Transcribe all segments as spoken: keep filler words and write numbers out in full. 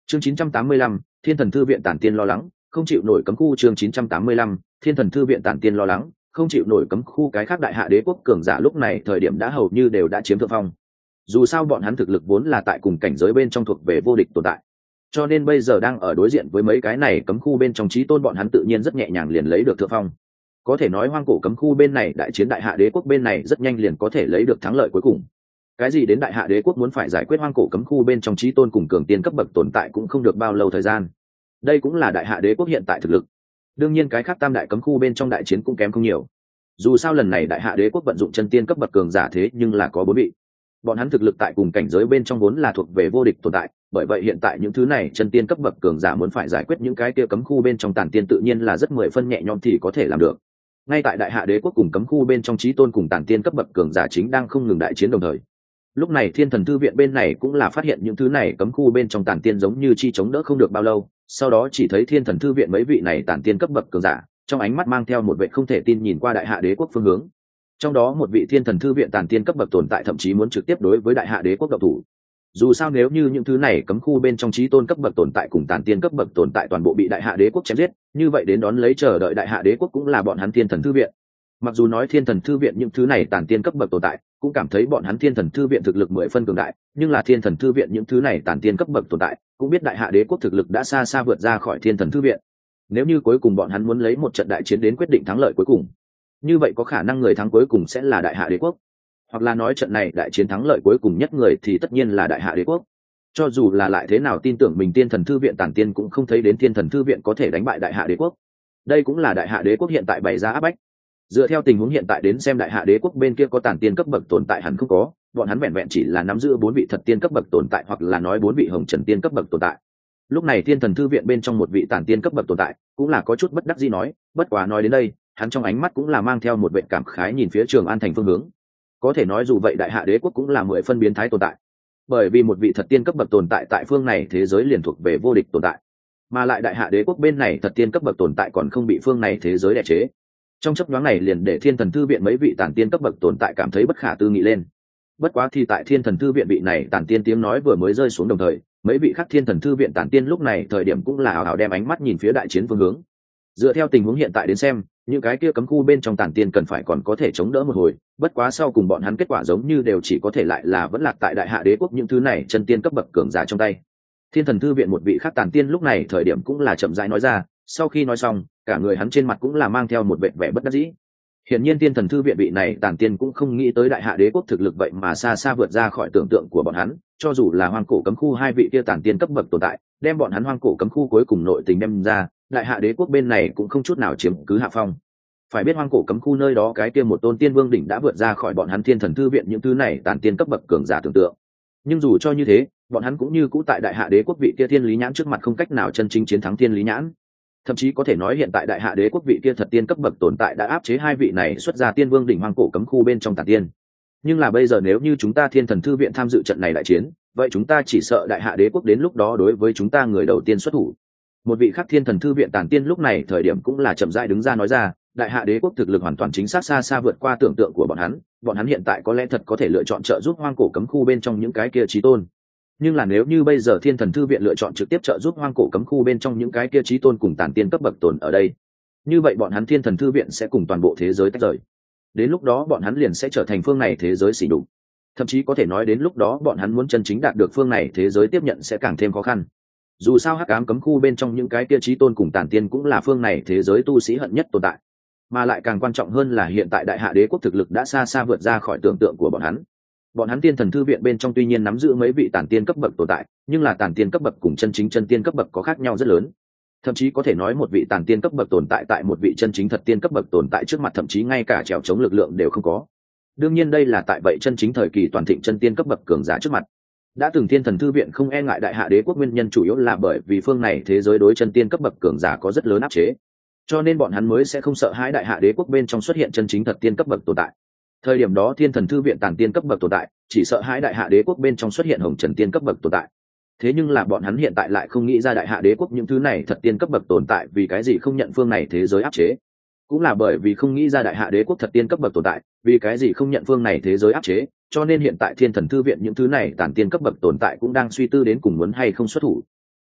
chương chín trăm tám mươi lăm, thiên thần thư viện tản tiên lo lắng không chịu nổi cấm khu. chương chín trăm tám mươi lăm, thiên thần thư viện tản tiên lo lắng không chịu nổi cấm khu. Cái khác đại hạ đế quốc cường giả lúc này thời điểm đã hầu như đều đã chiếm thượng phong. Dù sao bọn hắn thực lực vốn là tại cùng cảnh giới bên trong thuộc về vô địch tồn tại, cho nên bây giờ đang ở đối diện với mấy cái này cấm khu bên trong chí tôn, bọn hắn tự nhiên rất nhẹ nhàng liền lấy được thượng phong. Có thể nói hoang cổ cấm khu bên này đại chiến đại hạ đế quốc bên này rất nhanh liền có thể lấy được thắng lợi cuối cùng. Cái gì đến đại hạ đế quốc muốn phải giải quyết hoang cổ cấm khu bên trong chí tôn cùng cường tiên cấp bậc tồn tại cũng không được bao lâu thời gian. Đây cũng là đại hạ đế quốc hiện tại thực lực. Đương nhiên cái khác tam đại cấm khu bên trong đại chiến cũng kém không nhiều. Dù sao lần này đại hạ đế quốc vận dụng chân tiên cấp bậc cường giả thế nhưng là có bốn vị. Bọn hắn thực lực tại cùng cảnh giới bên trong vốn là thuộc về vô địch tồn tại, bởi vậy hiện tại những thứ này chân tiên cấp bậc cường giả muốn phải giải quyết những cái kia cấm khu bên trong tản tiên tự nhiên là rất mười phân nhẹ nhõm thì có thể làm được. Ngay tại đại hạ đế quốc cùng cấm khu bên trong chí tôn cùng tản tiên cấp bậc cường giả chính đang không ngừng đại chiến đồng thời. Lúc này thiên thần thư viện bên này cũng là phát hiện những thứ này cấm khu bên trong tản tiên giống như chi chống đỡ không được bao lâu, sau đó chỉ thấy thiên thần thư viện mấy vị này tản tiên cấp bậc cường giả trong ánh mắt mang theo một vẻ không thể tin nhìn qua đại hạ đế quốc phương hướng. Trong đó một vị thiên thần thư viện tản tiên cấp bậc tồn tại thậm chí muốn trực tiếp đối với đại hạ đế quốc độc thủ. Dù sao nếu như những thứ này cấm khu bên trong chí tôn cấp bậc tồn tại cùng tản tiên cấp bậc tồn tại toàn bộ bị đại hạ đế quốc chém giết, như vậy đến đón lấy chờ đợi đại hạ đế quốc cũng là bọn hắn thiên thần thư viện. Mặc dù nói thiên thần thư viện những thứ này tản tiên cấp bậc tồn tại cũng cảm thấy bọn hắn thiên thần thư viện thực lực mười phân cường đại, nhưng là thiên thần thư viện những thứ này tản tiên cấp bậc tồn tại cũng biết đại hạ đế quốc thực lực đã xa xa vượt ra khỏi thiên thần thư viện. Nếu như cuối cùng bọn hắn muốn lấy một trận đại chiến đến quyết định thắng lợi cuối cùng, như vậy có khả năng người thắng cuối cùng sẽ là đại hạ đế quốc, hoặc là nói trận này đại chiến thắng lợi cuối cùng nhất người thì tất nhiên là đại hạ đế quốc. Cho dù là lại thế nào tin tưởng mình thiên thần thư viện tản tiên cũng không thấy đến thiên thần thư viện có thể đánh bại đại hạ đế quốc. Đây cũng là đại hạ đế quốc hiện tại bày ra áp bách. Dựa theo tình huống hiện tại đến xem đại hạ đế quốc bên kia có tản tiên cấp bậc tồn tại hẳn không có, bọn hắn vẹn vẹn chỉ là nắm giữ bốn vị thật tiên cấp bậc tồn tại, hoặc là nói bốn vị hồng trần tiên cấp bậc tồn tại. Lúc này thiên thần thư viện bên trong một vị tản tiên cấp bậc tồn tại cũng là có chút bất đắc dĩ nói, bất quá nói đến đây hắn trong ánh mắt cũng là mang theo một vẻ cảm khái nhìn phía Trường An thành phương hướng. Có thể nói dù vậy đại hạ đế quốc cũng là mười phân biến thái tồn tại, bởi vì một vị thật tiên cấp bậc tồn tại tại phương này thế giới liền thuộc về vô địch tồn tại, mà lại đại hạ đế quốc bên này thật tiên cấp bậc tồn tại còn không bị phương này thế giới đè chế. Trong chấp nhoáng này liền để thiên thần thư viện mấy vị tản tiên cấp bậc tồn tại cảm thấy bất khả tư nghị lên. Bất quá thì tại thiên thần thư viện vị này tản tiên tiếng nói vừa mới rơi xuống đồng thời, mấy vị khác thiên thần thư viện tản tiên lúc này thời điểm cũng là hào hào đem ánh mắt nhìn phía đại chiến phương hướng. Dựa theo tình huống hiện tại đến xem, những cái kia cấm khu bên trong tản tiên cần phải còn có thể chống đỡ một hồi, bất quá sau cùng bọn hắn kết quả giống như đều chỉ có thể lại là vẫn lạc tại đại hạ đế quốc những thứ này chân tiên cấp bậc cường giả trong tay. Thiên thần thư viện một vị khác tản tiên lúc này thời điểm cũng là chậm rãi nói ra, sau khi nói xong cả người hắn trên mặt cũng là mang theo một vẻ vẻ bất đắc dĩ. Hiển nhiên thiên thần thư viện vị này tản tiên cũng không nghĩ tới đại hạ đế quốc thực lực vậy mà xa xa vượt ra khỏi tưởng tượng của bọn hắn, cho dù là hoang cổ cấm khu hai vị kia tản tiên cấp bậc tồn tại đem bọn hắn hoang cổ cấm khu cuối cùng nội tình đem ra, đại hạ đế quốc bên này cũng không chút nào chiếm cứ hạ phong. Phải biết hoang cổ cấm khu nơi đó cái kia một tôn tiên vương đỉnh đã vượt ra khỏi bọn hắn thiên thần thư viện những thứ này tản tiên cấp bậc cường giả tưởng tượng. Nhưng dù cho như thế, bọn hắn cũng như cũ tại đại hạ đế quốc vị kia thiên lý nhãn trước mặt không cách nào chân chính chiến thắng thiên lý nhãn. Thậm chí có thể nói hiện tại đại hạ đế quốc vị kia thật tiên cấp bậc tồn tại đã áp chế hai vị này xuất ra tiên vương đỉnh hoang cổ cấm khu bên trong tản tiên. Nhưng là bây giờ nếu như chúng ta thiên thần thư viện tham dự trận này đại chiến, vậy chúng ta chỉ sợ đại hạ đế quốc đến lúc đó đối với chúng ta người đầu tiên xuất thủ. Một vị khác thiên thần thư viện tản tiên lúc này thời điểm cũng là chậm rãi đứng ra nói ra, đại hạ đế quốc thực lực hoàn toàn chính xác xa xa vượt qua tưởng tượng của bọn hắn, bọn hắn hiện tại có lẽ thật có thể lựa chọn trợ giúp hoang cổ cấm khu bên trong những cái kia chí tôn. Nhưng là nếu như bây giờ thiên thần thư viện lựa chọn trực tiếp trợ giúp hoang cổ cấm khu bên trong những cái kia chí tôn cùng tản tiên cấp bậc tồn ở đây, như vậy bọn hắn thiên thần thư viện sẽ cùng toàn bộ thế giới tách rời. Đến lúc đó bọn hắn liền sẽ trở thành phương này thế giới xỉ đục. Thậm chí có thể nói đến lúc đó bọn hắn muốn chân chính đạt được phương này thế giới tiếp nhận sẽ càng thêm khó khăn. Dù sao hắc ám cấm khu bên trong những cái kia chí tôn cùng tản tiên cũng là phương này thế giới tu sĩ hận nhất tồn tại, mà lại càng quan trọng hơn là hiện tại đại hạ đế quốc thực lực đã xa xa vượt ra khỏi tưởng tượng của bọn hắn. Bọn hắn tiên thần thư viện bên trong tuy nhiên nắm giữ mấy vị tản tiên cấp bậc tồn tại, nhưng là tản tiên cấp bậc cùng chân chính chân tiên cấp bậc có khác nhau rất lớn. Thậm chí có thể nói một vị tản tiên cấp bậc tồn tại tại một vị chân chính thật tiên cấp bậc tồn tại trước mặt thậm chí ngay cả trèo chống lực lượng đều không có. Đương nhiên đây là tại vậy chân chính thời kỳ toàn thịnh chân tiên cấp bậc cường giả trước mặt. Đã từng thiên thần thư viện không e ngại đại hạ đế quốc nguyên nhân chủ yếu là bởi vì phương này thế giới đối chân tiên cấp bậc cường giả có rất lớn áp chế, cho nên bọn hắn mới sẽ không sợ hãi đại hạ đế quốc bên trong xuất hiện chân chính thật tiên cấp bậc tồn tại. Thời điểm đó thiên thần thư viện tản tiên cấp bậc tồn tại chỉ sợ hãi đại hạ đế quốc bên trong xuất hiện hồng trần tiên cấp bậc tồn tại. Thế nhưng là bọn hắn hiện tại lại không nghĩ ra đại hạ đế quốc những thứ này thật tiên cấp bậc tồn tại vì cái gì không nhận phương này thế giới áp chế, cũng là bởi vì không nghĩ ra đại hạ đế quốc thật tiên cấp bậc tồn tại vì cái gì không nhận phương này thế giới áp chế, cho nên hiện tại thiên thần thư viện những thứ này tản tiên cấp bậc tồn tại cũng đang suy tư đến cùng muốn hay không xuất thủ.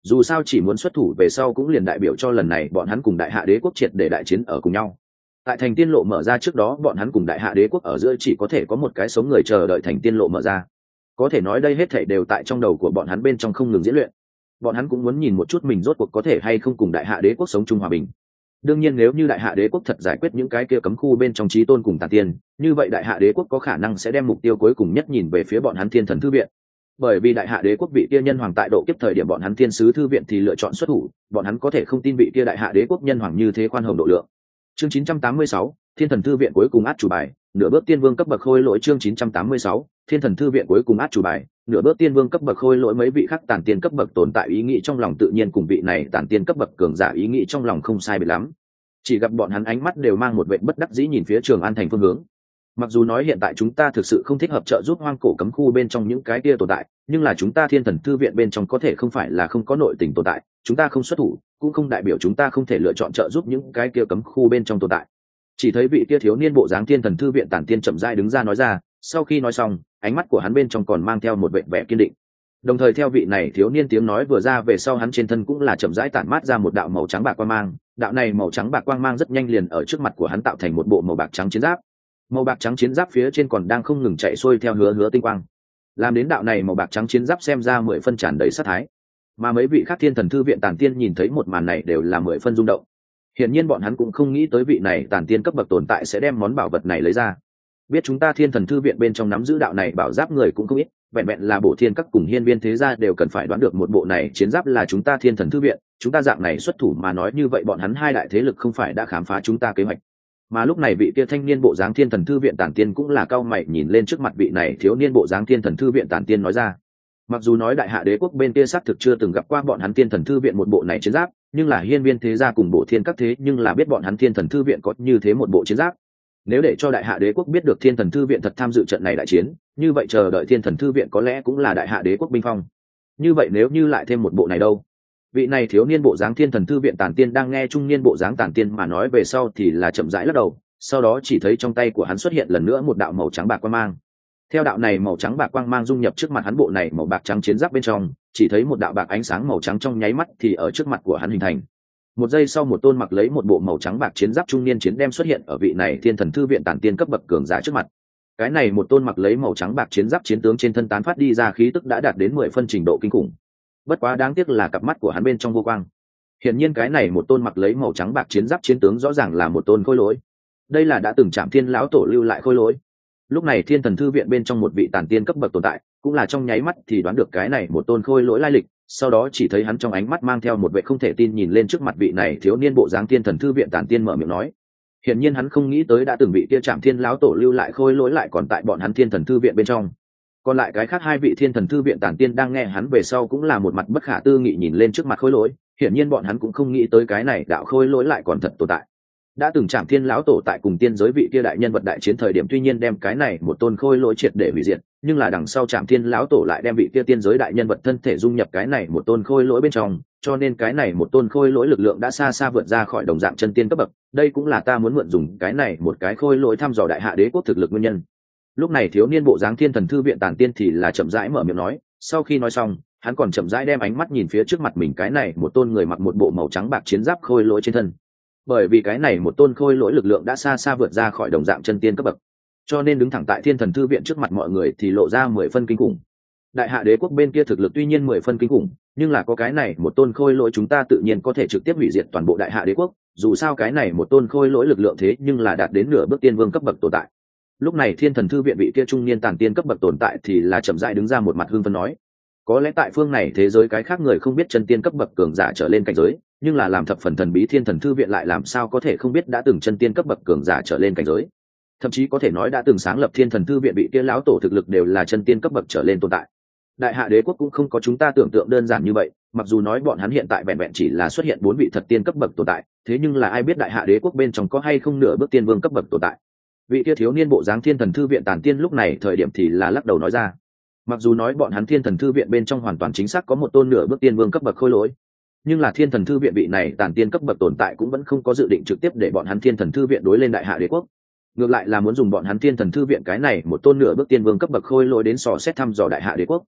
dù sao chỉ muốn xuất thủ về sau cũng liền đại biểu cho lần này bọn hắn cùng đại hạ đế quốc triệt để đại chiến ở cùng nhau. Tại thành tiên lộ mở ra trước đó bọn hắn cùng đại hạ đế quốc ở giữa chỉ có thể có một cái sống người chờ đợi thành tiên lộ mở ra. Có thể nói đây hết thảy đều tại trong đầu của bọn hắn bên trong không ngừng diễn luyện. Bọn hắn cũng muốn nhìn một chút mình rốt cuộc có thể hay không cùng đại hạ đế quốc sống chung hòa bình. Đương nhiên nếu như đại hạ đế quốc thật giải quyết những cái kia cấm khu bên trong chí tôn cùng tà tiên, như vậy đại hạ đế quốc có khả năng sẽ đem mục tiêu cuối cùng nhất nhìn về phía bọn hắn thiên thần thư viện. Bởi vì đại hạ đế quốc vị kia nhân hoàng tại độ kiếp thời điểm bọn hắn thiên sứ thư viện thì lựa chọn xuất thủ, bọn hắn có thể không tin vị kia đại hạ đế quốc nhân hoàng như thế khoan hồng độ lượng. Chương chín trăm tám mươi sáu, thiên thần thư viện cuối cùng át chủ bài, nửa bước tiên vương cấp bậc khôi lỗi. Chương chín trăm tám mươi sáu, thiên thần thư viện cuối cùng át chủ bài, nửa bước tiên vương cấp bậc khôi lỗi. Mấy vị khác tản tiên cấp bậc tồn tại ý nghĩ trong lòng tự nhiên cùng vị này tản tiên cấp bậc cường giả ý nghĩ trong lòng không sai biệt lắm, chỉ gặp bọn hắn ánh mắt đều mang một vẻ bất đắc dĩ nhìn phía Trường An thành phương hướng. Mặc dù nói hiện tại chúng ta thực sự không thích hợp trợ giúp hoang cổ cấm khu bên trong những cái kia tồn tại, nhưng là chúng ta thiên thần thư viện bên trong có thể không phải là không có nội tình tồn tại, chúng ta không xuất thủ cũng không đại biểu chúng ta không thể lựa chọn trợ giúp những cái kia cấm khu bên trong tồn tại. Chỉ thấy vị kia thiếu niên bộ dáng thiên thần thư viện tản tiên chậm rãi đứng ra nói ra, sau khi nói xong ánh mắt của hắn bên trong còn mang theo một vẻ vẻ kiên định. Đồng thời theo vị này thiếu niên tiếng nói vừa ra về sau hắn trên thân cũng là chậm rãi tản mát ra một đạo màu trắng bạc quang mang, đạo này màu trắng bạc quang mang rất nhanh liền ở trước mặt của hắn tạo thành một bộ màu bạc trắng chiến giáp. Màu bạc trắng chiến giáp phía trên còn đang không ngừng chạy xuôi theo hứa hứa tinh quang, làm đến đạo này màu bạc trắng chiến giáp xem ra mười phân tràn đầy sát thái. Mà mấy vị khác thiên thần thư viện tản tiên nhìn thấy một màn này đều là mười phân rung động. Hiển nhiên bọn hắn cũng không nghĩ tới vị này tản tiên cấp bậc tồn tại sẽ đem món bảo vật này lấy ra. Biết chúng ta thiên thần thư viện bên trong nắm giữ đạo này bảo giáp người cũng không ít, vẹn vẹn là bổ thiên các cùng hiên viên thế gia đều cần phải đoán được một bộ này chiến giáp là chúng ta thiên thần thư viện, chúng ta dạng này xuất thủ mà nói như vậy bọn hắn hai đại thế lực không phải đã khám phá chúng ta kế hoạch. Mà lúc này vị kia thanh niên bộ dáng thiên thần thư viện tản tiên cũng là cao mày nhìn lên trước mặt vị này thiếu niên bộ dáng thiên thần thư viện tản tiên nói ra. Mặc dù nói đại hạ đế quốc bên kia xác thực chưa từng gặp qua bọn hắn thiên thần thư viện một bộ này chiến giáp, nhưng là hiên viên thế gia cùng bổ thiên các thế nhưng là biết bọn hắn thiên thần thư viện có như thế một bộ chiến giáp. Nếu để cho đại hạ đế quốc biết được thiên thần thư viện thật tham dự trận này đại chiến, như vậy chờ đợi thiên thần thư viện có lẽ cũng là đại hạ đế quốc binh phong. Như vậy nếu như lại thêm một bộ này đâu? Vị này thiếu niên bộ dáng thiên thần thư viện tản tiên đang nghe trung niên bộ dáng tản tiên mà nói về sau thì là chậm rãi lắc đầu, sau đó chỉ thấy trong tay của hắn xuất hiện lần nữa một đạo màu trắng bạc quang mang. Theo đạo này màu trắng bạc quang mang dung nhập trước mặt hắn bộ này màu bạc trắng chiến giáp bên trong, chỉ thấy một đạo bạc ánh sáng màu trắng trong nháy mắt thì ở trước mặt của hắn hình thành. Một giây sau một tôn mặc lấy một bộ màu trắng bạc chiến giáp trung niên chiến đem xuất hiện ở vị này thiên thần thư viện tản tiên cấp bậc cường giả trước mặt. Cái này một tôn mặc lấy màu trắng bạc chiến giáp chiến tướng trên thân tán phát đi ra khí tức đã đạt đến mười phân trình độ kinh khủng. Bất quá đáng tiếc là cặp mắt của hắn bên trong vô quang. Hiển nhiên cái này một tôn mặc lấy màu trắng bạc chiến giáp chiến tướng rõ ràng là một tôn khôi lỗi. Đây là đã từng Trảm Thiên lão tổ lưu lại khôi lỗi. Lúc này thiên thần thư viện bên trong một vị tản tiên cấp bậc tồn tại, cũng là trong nháy mắt thì đoán được cái này một tôn khôi lỗi lai lịch, sau đó chỉ thấy hắn trong ánh mắt mang theo một vẻ không thể tin nhìn lên trước mặt vị này thiếu niên bộ dáng thiên thần thư viện tản tiên mở miệng nói. Hiển nhiên hắn không nghĩ tới đã từng vị kia Trảm Thiên lão tổ lưu lại khôi lỗi lại còn tại bọn hắn thiên thần thư viện bên trong. Còn lại cái khác hai vị thiên thần thư viện tản tiên đang nghe hắn về sau cũng là một mặt bất khả tư nghị nhìn lên trước mặt khôi lỗi, hiển nhiên bọn hắn cũng không nghĩ tới cái này đạo khôi lỗi lại còn thật tồn tại. Đã từng Trảm Thiên lão tổ tại cùng tiên giới vị kia đại nhân vật đại chiến thời điểm tuy nhiên đem cái này một tôn khôi lỗi triệt để hủy diệt, nhưng là đằng sau Trảm Thiên lão tổ lại đem vị kia tiên giới đại nhân vật thân thể dung nhập cái này một tôn khôi lỗi bên trong, cho nên cái này một tôn khôi lỗi lực lượng đã xa xa vượt ra khỏi đồng dạng chân tiên cấp bậc, đây cũng là ta muốn mượn dùng cái này một cái khôi lỗi thăm dò đại hạ đế quốc thực lực nguyên nhân. Lúc này thiếu niên bộ dáng thiên thần thư viện tản tiên thì là chậm rãi mở miệng nói, sau khi nói xong hắn còn chậm rãi đem ánh mắt nhìn phía trước mặt mình cái này một tôn người mặc một bộ màu trắng bạc chiến giáp khôi lỗi trên thân. Bởi vì cái này một tôn khôi lỗi lực lượng đã xa xa vượt ra khỏi đồng dạng chân tiên cấp bậc, cho nên đứng thẳng tại thiên thần thư viện trước mặt mọi người thì lộ ra mười phân kinh khủng. Đại hạ đế quốc bên kia thực lực tuy nhiên mười phân kinh khủng, nhưng là có cái này một tôn khôi lỗi chúng ta tự nhiên có thể trực tiếp hủy diệt toàn bộ đại hạ đế quốc, dù sao cái này một tôn khôi lỗi lực lượng thế nhưng là đạt đến nửa bước tiên vương cấp bậc tồn tại. Lúc này thiên thần thư viện vị kia trung niên tản tiên cấp bậc tồn tại thì là chậm rãi đứng ra một mặt hưng phấn nói, có lẽ tại phương này thế giới cái khác người không biết chân tiên cấp bậc cường giả trở lên cảnh giới, nhưng là làm thập phần thần bí thiên thần thư viện lại làm sao có thể không biết đã từng chân tiên cấp bậc cường giả trở lên cảnh giới, thậm chí có thể nói đã từng sáng lập thiên thần thư viện vị kia lão tổ thực lực đều là chân tiên cấp bậc trở lên tồn tại. Đại hạ đế quốc cũng không có chúng ta tưởng tượng đơn giản như vậy, mặc dù nói bọn hắn hiện tại vẹn vẹn chỉ là xuất hiện bốn vị thật tiên cấp bậc tồn tại, thế nhưng là ai biết đại hạ đế quốc bên trong có hay không nửa bước tiên vương cấp bậc tồn tại. Vị kia thiếu niên bộ dáng thiên thần thư viện tản tiên lúc này thời điểm thì là lắc đầu nói ra, mặc dù nói bọn hắn thiên thần thư viện bên trong hoàn toàn chính xác có một tôn nửa bước tiên vương cấp bậc khôi lỗi, nhưng là thiên thần thư viện vị này tản tiên cấp bậc tồn tại cũng vẫn không có dự định trực tiếp để bọn hắn thiên thần thư viện đối lên đại hạ đế quốc, ngược lại là muốn dùng bọn hắn thiên thần thư viện cái này một tôn nửa bước tiên vương cấp bậc khôi lỗi đến sò xét thăm dò đại hạ đế quốc.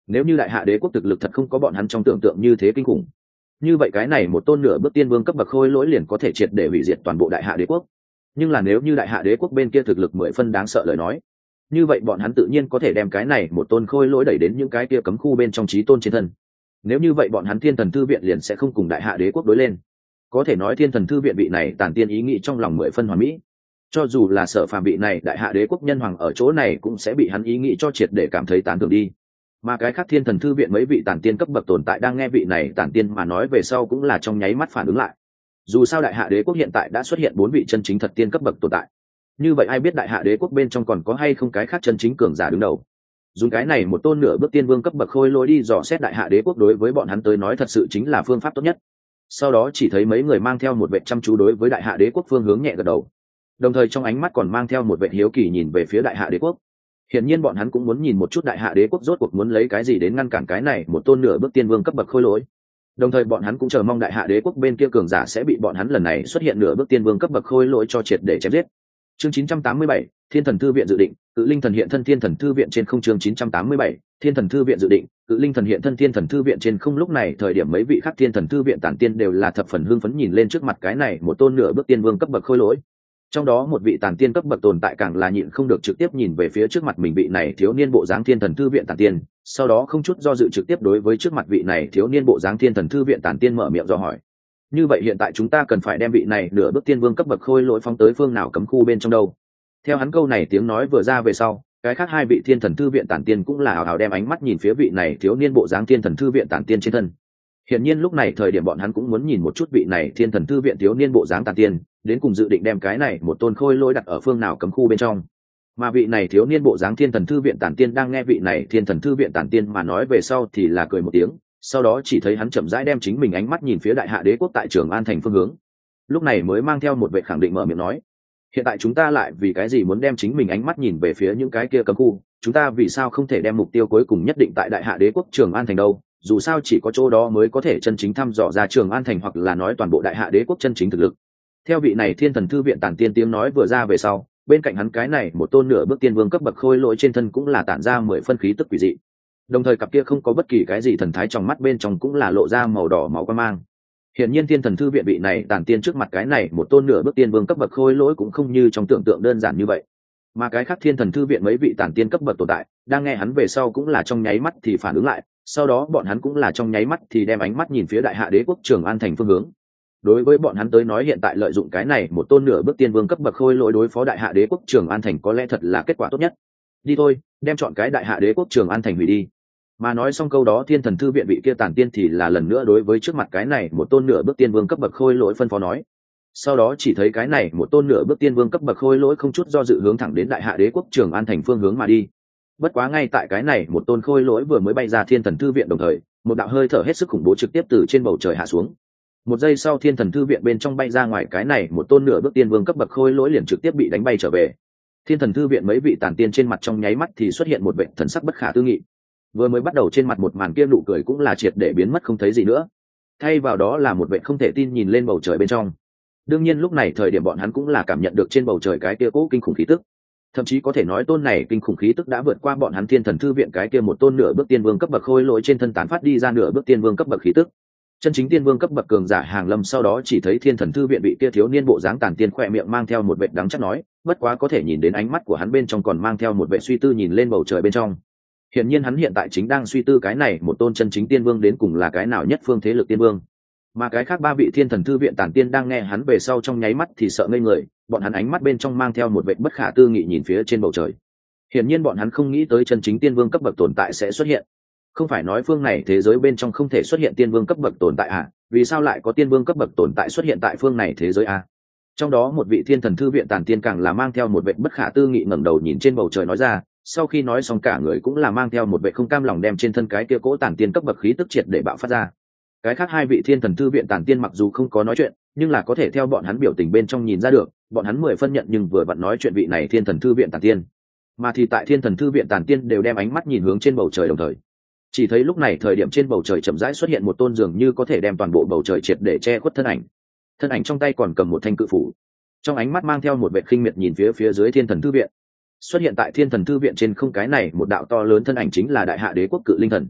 nếu như đại hạ đế quốc thực lực thật không có bọn hắn trong tưởng tượng như thế kinh khủng, như vậy cái này một tôn nửa bước tiên vương cấp bậc khôi lỗi liền có thể triệt để hủy diệt toàn bộ đại hạ đế quốc. Nhưng là nếu như đại hạ đế quốc bên kia thực lực mười phân đáng sợ lời nói, như vậy bọn hắn tự nhiên có thể đem cái này một tôn khôi lỗi đẩy đến những cái kia cấm khu bên trong chí tôn trên thân. Nếu như vậy bọn hắn thiên thần thư viện liền sẽ không cùng đại hạ đế quốc đối lên. Có thể nói thiên thần thư viện vị này tản tiên ý nghĩ trong lòng mười phân hoàn mỹ. Cho dù là Sở Phàm vị này đại hạ đế quốc nhân hoàng ở chỗ này cũng sẽ bị hắn ý nghĩ cho triệt để cảm thấy tán thưởng đi. Mà cái khác thiên thần thư viện mấy vị tản tiên cấp bậc tồn tại đang nghe vị này tản tiên mà nói về sau cũng là trong nháy mắt phản ứng lại. Dù sao đại hạ đế quốc hiện tại đã xuất hiện bốn vị chân chính thật tiên cấp bậc tồn tại, như vậy ai biết đại hạ đế quốc bên trong còn có hay không cái khác chân chính cường giả đứng đầu. Dùng cái này một tôn nửa bước tiên vương cấp bậc khôi lỗi đi dò xét đại hạ đế quốc đối với bọn hắn tới nói thật sự chính là phương pháp tốt nhất. Sau đó chỉ thấy mấy người mang theo một vệ chăm chú đối với đại hạ đế quốc phương hướng nhẹ gật đầu, đồng thời trong ánh mắt còn mang theo một vệ hiếu kỳ nhìn về phía đại hạ đế quốc. Hiển nhiên bọn hắn cũng muốn nhìn một chút đại hạ đế quốc rốt cuộc muốn lấy cái gì đến ngăn cản cái này một tôn nửa bước tiên vương cấp bậc khôi lỗi. Đồng thời bọn hắn cũng chờ mong đại hạ đế quốc bên kia cường giả sẽ bị bọn hắn lần này xuất hiện nửa bước tiên vương cấp bậc khôi lỗi cho triệt để chém giết. Chương chín trăm tám mươi bảy, Thiên thần thư viện dự định, Cự linh thần hiện thân Thiên thần thư viện trên không. Chương chín trăm tám mươi bảy, Thiên thần thư viện dự định, Cự linh thần hiện thân Thiên thần thư viện trên không. Lúc này thời điểm mấy vị khác Thiên thần thư viện tản tiên đều là thập phần hưng phấn nhìn lên trước mặt cái này một tôn nửa bước tiên vương cấp bậc khôi lỗi. Trong đó một vị tản tiên cấp bậc tồn tại càng là nhịn không được trực tiếp nhìn về phía trước mặt mình vị này thiếu niên bộ dáng Thiên thần thư viện tản tiên, sau đó không chút do dự trực tiếp đối với trước mặt vị này thiếu niên bộ dáng Thiên thần thư viện tản tiên mở miệng dò hỏi. Như vậy hiện tại chúng ta cần phải đem vị này nửa bước tiên vương cấp bậc khôi lỗi phóng tới phương nào cấm khu bên trong đâu? Theo hắn câu này tiếng nói vừa ra về sau, cái khác hai vị thiên thần thư viện tản tiên cũng là hào hào đem ánh mắt nhìn phía vị này thiếu niên bộ dáng thiên thần thư viện tản tiên trên thân. Hiển nhiên lúc này thời điểm bọn hắn cũng muốn nhìn một chút vị này thiên thần thư viện thiếu niên bộ dáng tản tiên đến cùng dự định đem cái này một tôn khôi lỗi đặt ở phương nào cấm khu bên trong. Mà vị này thiếu niên bộ dáng thiên thần thư viện tản tiên đang nghe vị này thiên thần thư viện tản tiên mà nói về sau thì là cười một tiếng, sau đó chỉ thấy hắn chậm rãi đem chính mình ánh mắt nhìn phía đại hạ đế quốc tại Trường An thành phương hướng, lúc này mới mang theo một vẻ khẳng định mở miệng nói: hiện tại chúng ta lại vì cái gì muốn đem chính mình ánh mắt nhìn về phía những cái kia cấm khu? Chúng ta vì sao không thể đem mục tiêu cuối cùng nhất định tại đại hạ đế quốc Trường An thành đâu? Dù sao chỉ có chỗ đó mới có thể chân chính thăm dò ra Trường An thành, hoặc là nói toàn bộ đại hạ đế quốc chân chính thực lực. Theo vị này thiên thần thư viện tản tiên tiếng nói vừa ra về sau, bên cạnh hắn cái này một tôn nửa bước tiên vương cấp bậc khôi lỗi trên thân cũng là tản ra mười phân khí tức quỷ dị, đồng thời cặp kia không có bất kỳ cái gì thần thái trong mắt bên trong cũng là lộ ra màu đỏ máu quan mang. Hiển nhiên thiên thần thư viện vị này tản tiên trước mặt cái này một tôn nửa bước tiên vương cấp bậc khôi lỗi cũng không như trong tưởng tượng đơn giản như vậy. Mà cái khác thiên thần thư viện mấy vị tản tiên cấp bậc tồn tại đang nghe hắn về sau cũng là trong nháy mắt thì phản ứng lại, sau đó bọn hắn cũng là trong nháy mắt thì đem ánh mắt nhìn phía đại hạ đế quốc Trường An thành phương hướng. Đối với bọn hắn tới nói hiện tại lợi dụng cái này một tôn nửa bước tiên vương cấp bậc khôi lỗi đối phó đại hạ đế quốc Trường An thành có lẽ thật là kết quả tốt nhất. Đi thôi, đem chọn cái đại hạ đế quốc Trường An thành hủy đi. Mà nói xong câu đó thiên thần thư viện vị kia tản tiên thì là lần nữa đối với trước mặt cái này một tôn nửa bước tiên vương cấp bậc khôi lỗi phân phó nói. Sau đó chỉ thấy cái này một tôn nửa bước tiên vương cấp bậc khôi lỗi không chút do dự hướng thẳng đến đại hạ đế quốc Trường An thành phương hướng mà đi. Bất quá ngay tại cái này một tôn khôi lỗi vừa mới bay ra thiên thần thư viện đồng thời, một đạo hơi thở hết sức khủng bố trực tiếp từ trên bầu trời hạ xuống. Một giây sau thiên thần thư viện bên trong bay ra ngoài cái này một tôn nửa bước tiên vương cấp bậc khôi lỗi liền trực tiếp bị đánh bay trở về. Thiên thần thư viện mấy vị tản tiên trên mặt trong nháy mắt thì xuất hiện một vẻ thần sắc bất khả tư nghị. Vừa mới bắt đầu trên mặt một màn kia nụ cười cũng là triệt để biến mất không thấy gì nữa, thay vào đó là một vẻ không thể tin nhìn lên bầu trời bên trong. Đương nhiên lúc này thời điểm bọn hắn cũng là cảm nhận được trên bầu trời cái kia cố kinh khủng khí tức, thậm chí có thể nói tôn này kinh khủng khí tức đã vượt qua bọn hắn thiên thần thư viện cái kia một tôn nửa bước tiên vương cấp bậc khôi lỗi trên thân tán phát đi ra nửa bước tiên vương cấp bậc khí tức. Chân chính tiên vương cấp bậc cường giả hàng lâm. Sau đó chỉ thấy thiên thần thư viện bị kia thiếu niên bộ dáng tàn tiên khỏe miệng mang theo một vệt đắng chắc nói, bất quá có thể nhìn đến ánh mắt của hắn bên trong còn mang theo một vệt suy tư nhìn lên bầu trời bên trong. Hiển nhiên hắn hiện tại chính đang suy tư cái này một tôn chân chính tiên vương đến cùng là cái nào nhất phương thế lực tiên vương. Mà cái khác ba vị thiên thần thư viện tản tiên đang nghe hắn về sau trong nháy mắt thì sợ ngây người, bọn hắn ánh mắt bên trong mang theo một vệt bất khả tư nghị nhìn phía trên bầu trời. Hiển nhiên bọn hắn không nghĩ tới chân chính tiên vương cấp bậc tồn tại sẽ xuất hiện. Không phải nói phương này thế giới bên trong không thể xuất hiện tiên vương cấp bậc tồn tại à? Vì sao lại có tiên vương cấp bậc tồn tại xuất hiện tại phương này thế giới à? Trong đó một vị thiên thần thư viện tản tiên càng là mang theo một vệt bất khả tư nghị ngẩng đầu nhìn trên bầu trời nói ra, sau khi nói xong cả người cũng là mang theo một vệt không cam lòng đem trên thân cái kia cỗ tản tiên cấp bậc khí tức triệt để bạo phát ra. Cái khác hai vị thiên thần thư viện tản tiên mặc dù không có nói chuyện, nhưng là có thể theo bọn hắn biểu tình bên trong nhìn ra được, bọn hắn mười phân nhận nhưng vừa vặn nói chuyện vị này thiên thần thư viện tản tiên. Mà thì tại thiên thần thư viện tản tiên đều đem ánh mắt nhìn hướng trên bầu trời đồng thời, chỉ thấy lúc này thời điểm trên bầu trời chậm rãi xuất hiện một tôn dường như có thể đem toàn bộ bầu trời triệt để che khuất thân ảnh. Thân ảnh trong tay còn cầm một thanh cự phủ, trong ánh mắt mang theo một vẻ khinh miệt nhìn phía phía dưới thiên thần thư viện. Xuất hiện tại thiên thần thư viện trên không cái này một đạo to lớn thân ảnh chính là đại hạ đế quốc cự linh thần,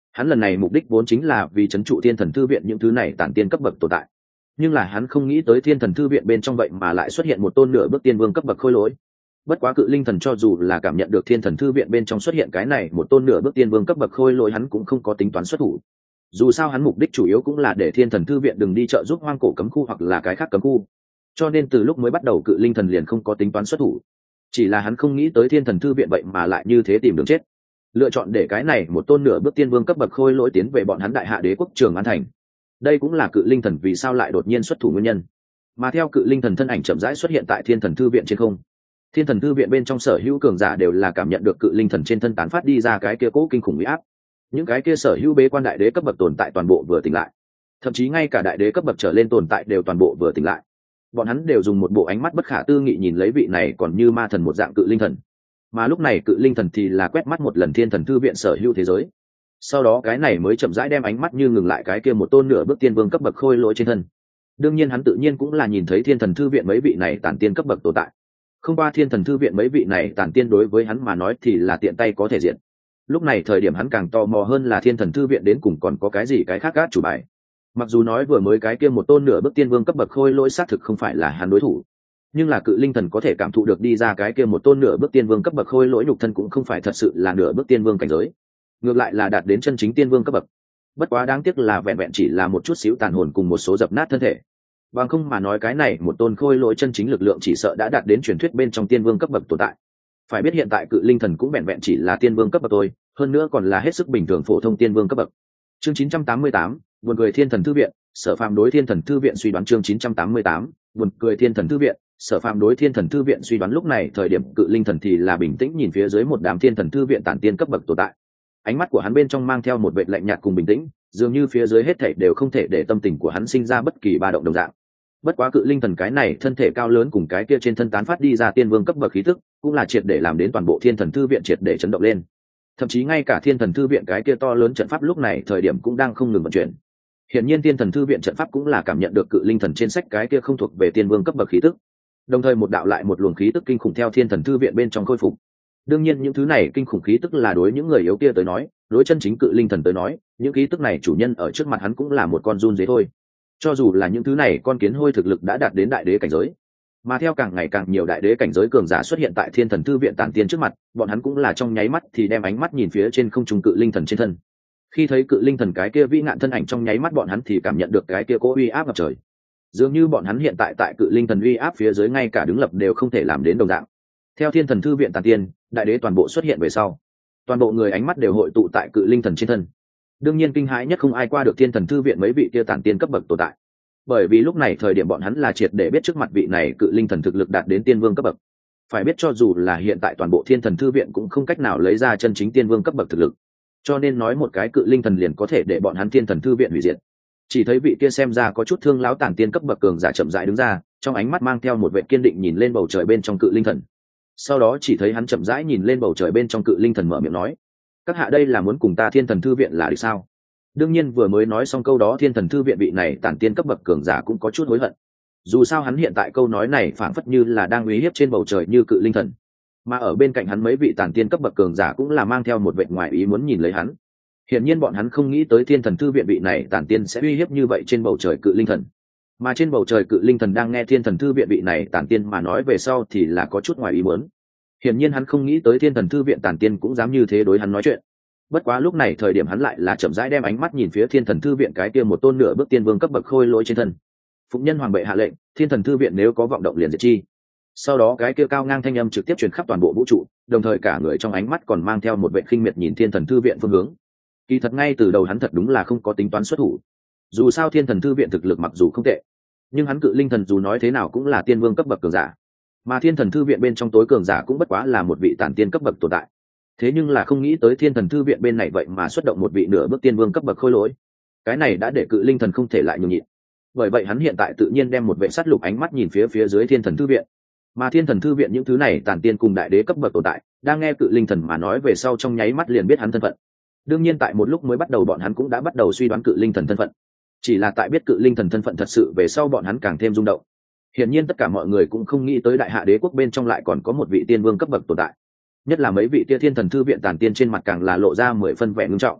Hắn lần này mục đích vốn chính là vì trấn trụ thiên thần thư viện những thứ này tản tiên cấp bậc tồn tại, nhưng là hắn không nghĩ tới thiên thần thư viện bên trong vậy mà lại xuất hiện một tôn nửa bước tiên vương cấp bậc khôi lỗi. Bất quá cự linh thần cho dù là cảm nhận được thiên thần thư viện bên trong xuất hiện cái này một tôn nửa bước tiên vương cấp bậc khôi lỗi, hắn cũng không có tính toán xuất thủ. Dù sao hắn mục đích chủ yếu cũng là để thiên thần thư viện đừng đi trợ giúp hoang cổ cấm khu hoặc là cái khác cấm khu, cho nên từ lúc mới bắt đầu cự linh thần liền không có tính toán xuất thủ. Chỉ là hắn không nghĩ tới thiên thần thư viện vậy mà lại như thế tìm đường chết, lựa chọn để cái này một tôn nửa bước tiên vương cấp bậc khôi lỗi tiến về bọn hắn đại hạ đế quốc Trường An thành. Đây cũng là cự linh thần vì sao lại đột nhiên xuất thủ nguyên nhân. Mà theo cự linh thần thân ảnh chậm rãi xuất hiện tại thiên thần thư viện trên không, thiên thần thư viện bên trong sở hữu cường giả đều là cảm nhận được cự linh thần trên thân tán phát đi ra cái kia cố kinh khủng uy áp. Những cái kia sở hữu bế quan đại đế cấp bậc tồn tại toàn bộ vừa tỉnh lại, thậm chí ngay cả đại đế cấp bậc trở lên tồn tại đều toàn bộ vừa tỉnh lại. Bọn hắn đều dùng một bộ ánh mắt bất khả tư nghị nhìn lấy vị này còn như ma thần một dạng cự linh thần. Mà lúc này cự linh thần thì là quét mắt một lần thiên thần thư viện sở hữu thế giới, sau đó cái này mới chậm rãi đem ánh mắt như ngừng lại cái kia một tôn nửa bước tiên vương cấp bậc khôi lỗi trên thân. Đương nhiên hắn tự nhiên cũng là nhìn thấy thiên thần thư viện mấy vị này tản tiên cấp bậc tồn tại. Không qua thiên thần thư viện mấy vị này tản tiên đối với hắn mà nói thì là tiện tay có thể diện. Lúc này thời điểm hắn càng tò mò hơn là thiên thần thư viện đến cùng còn có cái gì cái khác gác chủ bài. Mặc dù nói vừa mới cái kia một tôn nửa bước tiên vương cấp bậc khôi lỗi xác thực không phải là hắn đối thủ, nhưng là cự linh thần có thể cảm thụ được đi ra cái kia một tôn nửa bước tiên vương cấp bậc khôi lỗi nhục thân cũng không phải thật sự là nửa bước tiên vương cảnh giới, ngược lại là đạt đến chân chính tiên vương cấp bậc. Bất quá đáng tiếc là vẹn vẹn chỉ là một chút xíu tàn hồn cùng một số dập nát thân thể, bằng không mà nói cái này một tôn khôi lỗi chân chính lực lượng chỉ sợ đã đạt đến truyền thuyết bên trong tiên vương cấp bậc tồn tại. Phải biết hiện tại cự linh thần cũng vẹn vẹn chỉ là tiên vương cấp bậc thôi, hơn nữa còn là hết sức bình thường phổ thông tiên vương cấp bậc. Chương chín trăm tám mươi tám, buồn cười thiên thần thư viện, Sở Phàm đối thiên thần thư viện suy đoán. Chương chín trăm tám mươi tám, buồn cười thiên thần thư viện, Sở Phàm đối thiên thần thư viện suy đoán. Lúc này thời điểm cự linh thần thì là bình tĩnh nhìn phía dưới một đám thiên thần thư viện tản tiên cấp bậc tồn tại, ánh mắt của hắn bên trong mang theo một vẻ lạnh nhạt cùng bình tĩnh, dường như phía dưới hết thảy đều không thể để tâm tình của hắn sinh ra bất kỳ ba động đồng dạng. Bất quá cự linh thần cái này thân thể cao lớn cùng cái kia trên thân tán phát đi ra tiên vương cấp bậc khí tức, cũng là triệt để làm đến toàn bộ thiên thần thư viện triệt để chấn động lên. Thậm chí ngay cả thiên thần thư viện cái kia to lớn trận pháp lúc này thời điểm cũng đang không ngừng vận chuyển. Hiển nhiên thiên thần thư viện trận pháp cũng là cảm nhận được cự linh thần trên sách cái kia không thuộc về tiên vương cấp bậc khí tức. Đồng thời một đạo lại một luồng khí tức kinh khủng theo thiên thần thư viện bên trong khôi phục. Đương nhiên những thứ này kinh khủng khí tức là đối những người yếu kia tới nói, đối chân chính cự linh thần tới nói, những khí tức này chủ nhân ở trước mặt hắn cũng là một con run dế thôi. Cho dù là những thứ này con kiến hôi thực lực đã đạt đến đại đế cảnh giới, mà theo càng ngày càng nhiều đại đế cảnh giới cường giả xuất hiện tại thiên thần thư viện tản tiên trước mặt, bọn hắn cũng là trong nháy mắt thì đem ánh mắt nhìn phía trên không trung cự linh thần trên thân. Khi thấy cự linh thần cái kia vĩ ngạn thân ảnh, trong nháy mắt bọn hắn thì cảm nhận được cái kia cố uy áp ngập trời, dường như bọn hắn hiện tại tại cự linh thần uy áp phía dưới ngay cả đứng lập đều không thể làm đến đồng dạng. Theo thiên thần thư viện tản tiên, đại đế toàn bộ xuất hiện về sau, toàn bộ người ánh mắt đều hội tụ tại cự linh thần trên thân. Đương nhiên kinh hãi nhất không ai qua được thiên thần thư viện mấy vị kia tản tiên cấp bậc tồn tại, bởi vì lúc này thời điểm bọn hắn là triệt để biết trước mặt vị này cự linh thần thực lực đạt đến tiên vương cấp bậc. Phải biết cho dù là hiện tại toàn bộ thiên thần thư viện cũng không cách nào lấy ra chân chính tiên vương cấp bậc thực lực, cho nên nói một cái cự linh thần liền có thể để bọn hắn thiên thần thư viện hủy diệt. Chỉ thấy vị kia xem ra có chút thương lão tản tiên cấp bậc cường giả chậm rãi đứng ra, trong ánh mắt mang theo một vẻ kiên định nhìn lên bầu trời bên trong cự linh thần. Sau đó chỉ thấy hắn chậm rãi nhìn lên bầu trời bên trong cự linh thần mở miệng nói: các hạ đây là muốn cùng ta thiên thần thư viện là địch sao? Đương nhiên vừa mới nói xong câu đó, thiên thần thư viện vị này tản tiên cấp bậc cường giả cũng có chút hối hận. Dù sao hắn hiện tại câu nói này phảng phất như là đang uy hiếp trên bầu trời như cự linh thần, mà ở bên cạnh hắn mấy vị tản tiên cấp bậc cường giả cũng là mang theo một vẻ ngoài ý muốn nhìn lấy hắn. Hiển nhiên bọn hắn không nghĩ tới thiên thần thư viện vị này tản tiên sẽ uy hiếp như vậy trên bầu trời cự linh thần. Mà trên bầu trời cự linh thần đang nghe thiên thần thư viện vị này tản tiên mà nói về sau thì là có chút ngoài ý muốn. Hiển nhiên hắn không nghĩ tới thiên thần thư viện tản tiên cũng dám như thế đối hắn nói chuyện. Bất quá lúc này thời điểm hắn lại là chậm rãi đem ánh mắt nhìn phía thiên thần thư viện cái kia một tôn nửa bước tiên vương cấp bậc khôi lỗi trên thân. Phụng nhân hoàng bệ hạ lệnh, thiên thần thư viện nếu có vọng động liền diệt chi. Sau đó cái kia cao ngang thanh âm trực tiếp truyền khắp toàn bộ vũ trụ, đồng thời cả người trong ánh mắt còn mang theo một vẻ khinh miệt nhìn thiên thần thư viện phương hướng. Kỳ thật ngay từ đầu hắn thật đúng là không có tính toán xuất thủ. Dù sao thiên thần thư viện thực lực mặc dù không tệ, nhưng hắn cự linh thần dù nói thế nào cũng là tiên vương cấp bậc cường giả, mà thiên thần thư viện bên trong tối cường giả cũng bất quá là một vị tản tiên cấp bậc tồn tại. Thế nhưng là không nghĩ tới thiên thần thư viện bên này vậy mà xuất động một vị nửa bước tiên vương cấp bậc khôi lỗi, cái này đã để cự linh thần không thể lại nhường nhịn. Bởi vậy hắn hiện tại tự nhiên đem một vệ sát lục ánh mắt nhìn phía phía dưới thiên thần thư viện, mà thiên thần thư viện những thứ này tản tiên cùng đại đế cấp bậc tồn tại đang nghe cự linh thần mà nói về sau trong nháy mắt liền biết hắn thân phận. Đương nhiên tại một lúc mới bắt đầu bọn hắn cũng đã bắt đầu suy đoán cự linh thần thân phận, chỉ là tại biết cự linh thần thân phận thật sự về sau bọn hắn càng thêm rung động. Hiển nhiên tất cả mọi người cũng không nghĩ tới đại hạ đế quốc bên trong lại còn có một vị tiên vương cấp bậc tồn tại, nhất là mấy vị tia thiên thần thư viện tản tiên trên mặt càng là lộ ra mười phân vẻ ngưng trọng.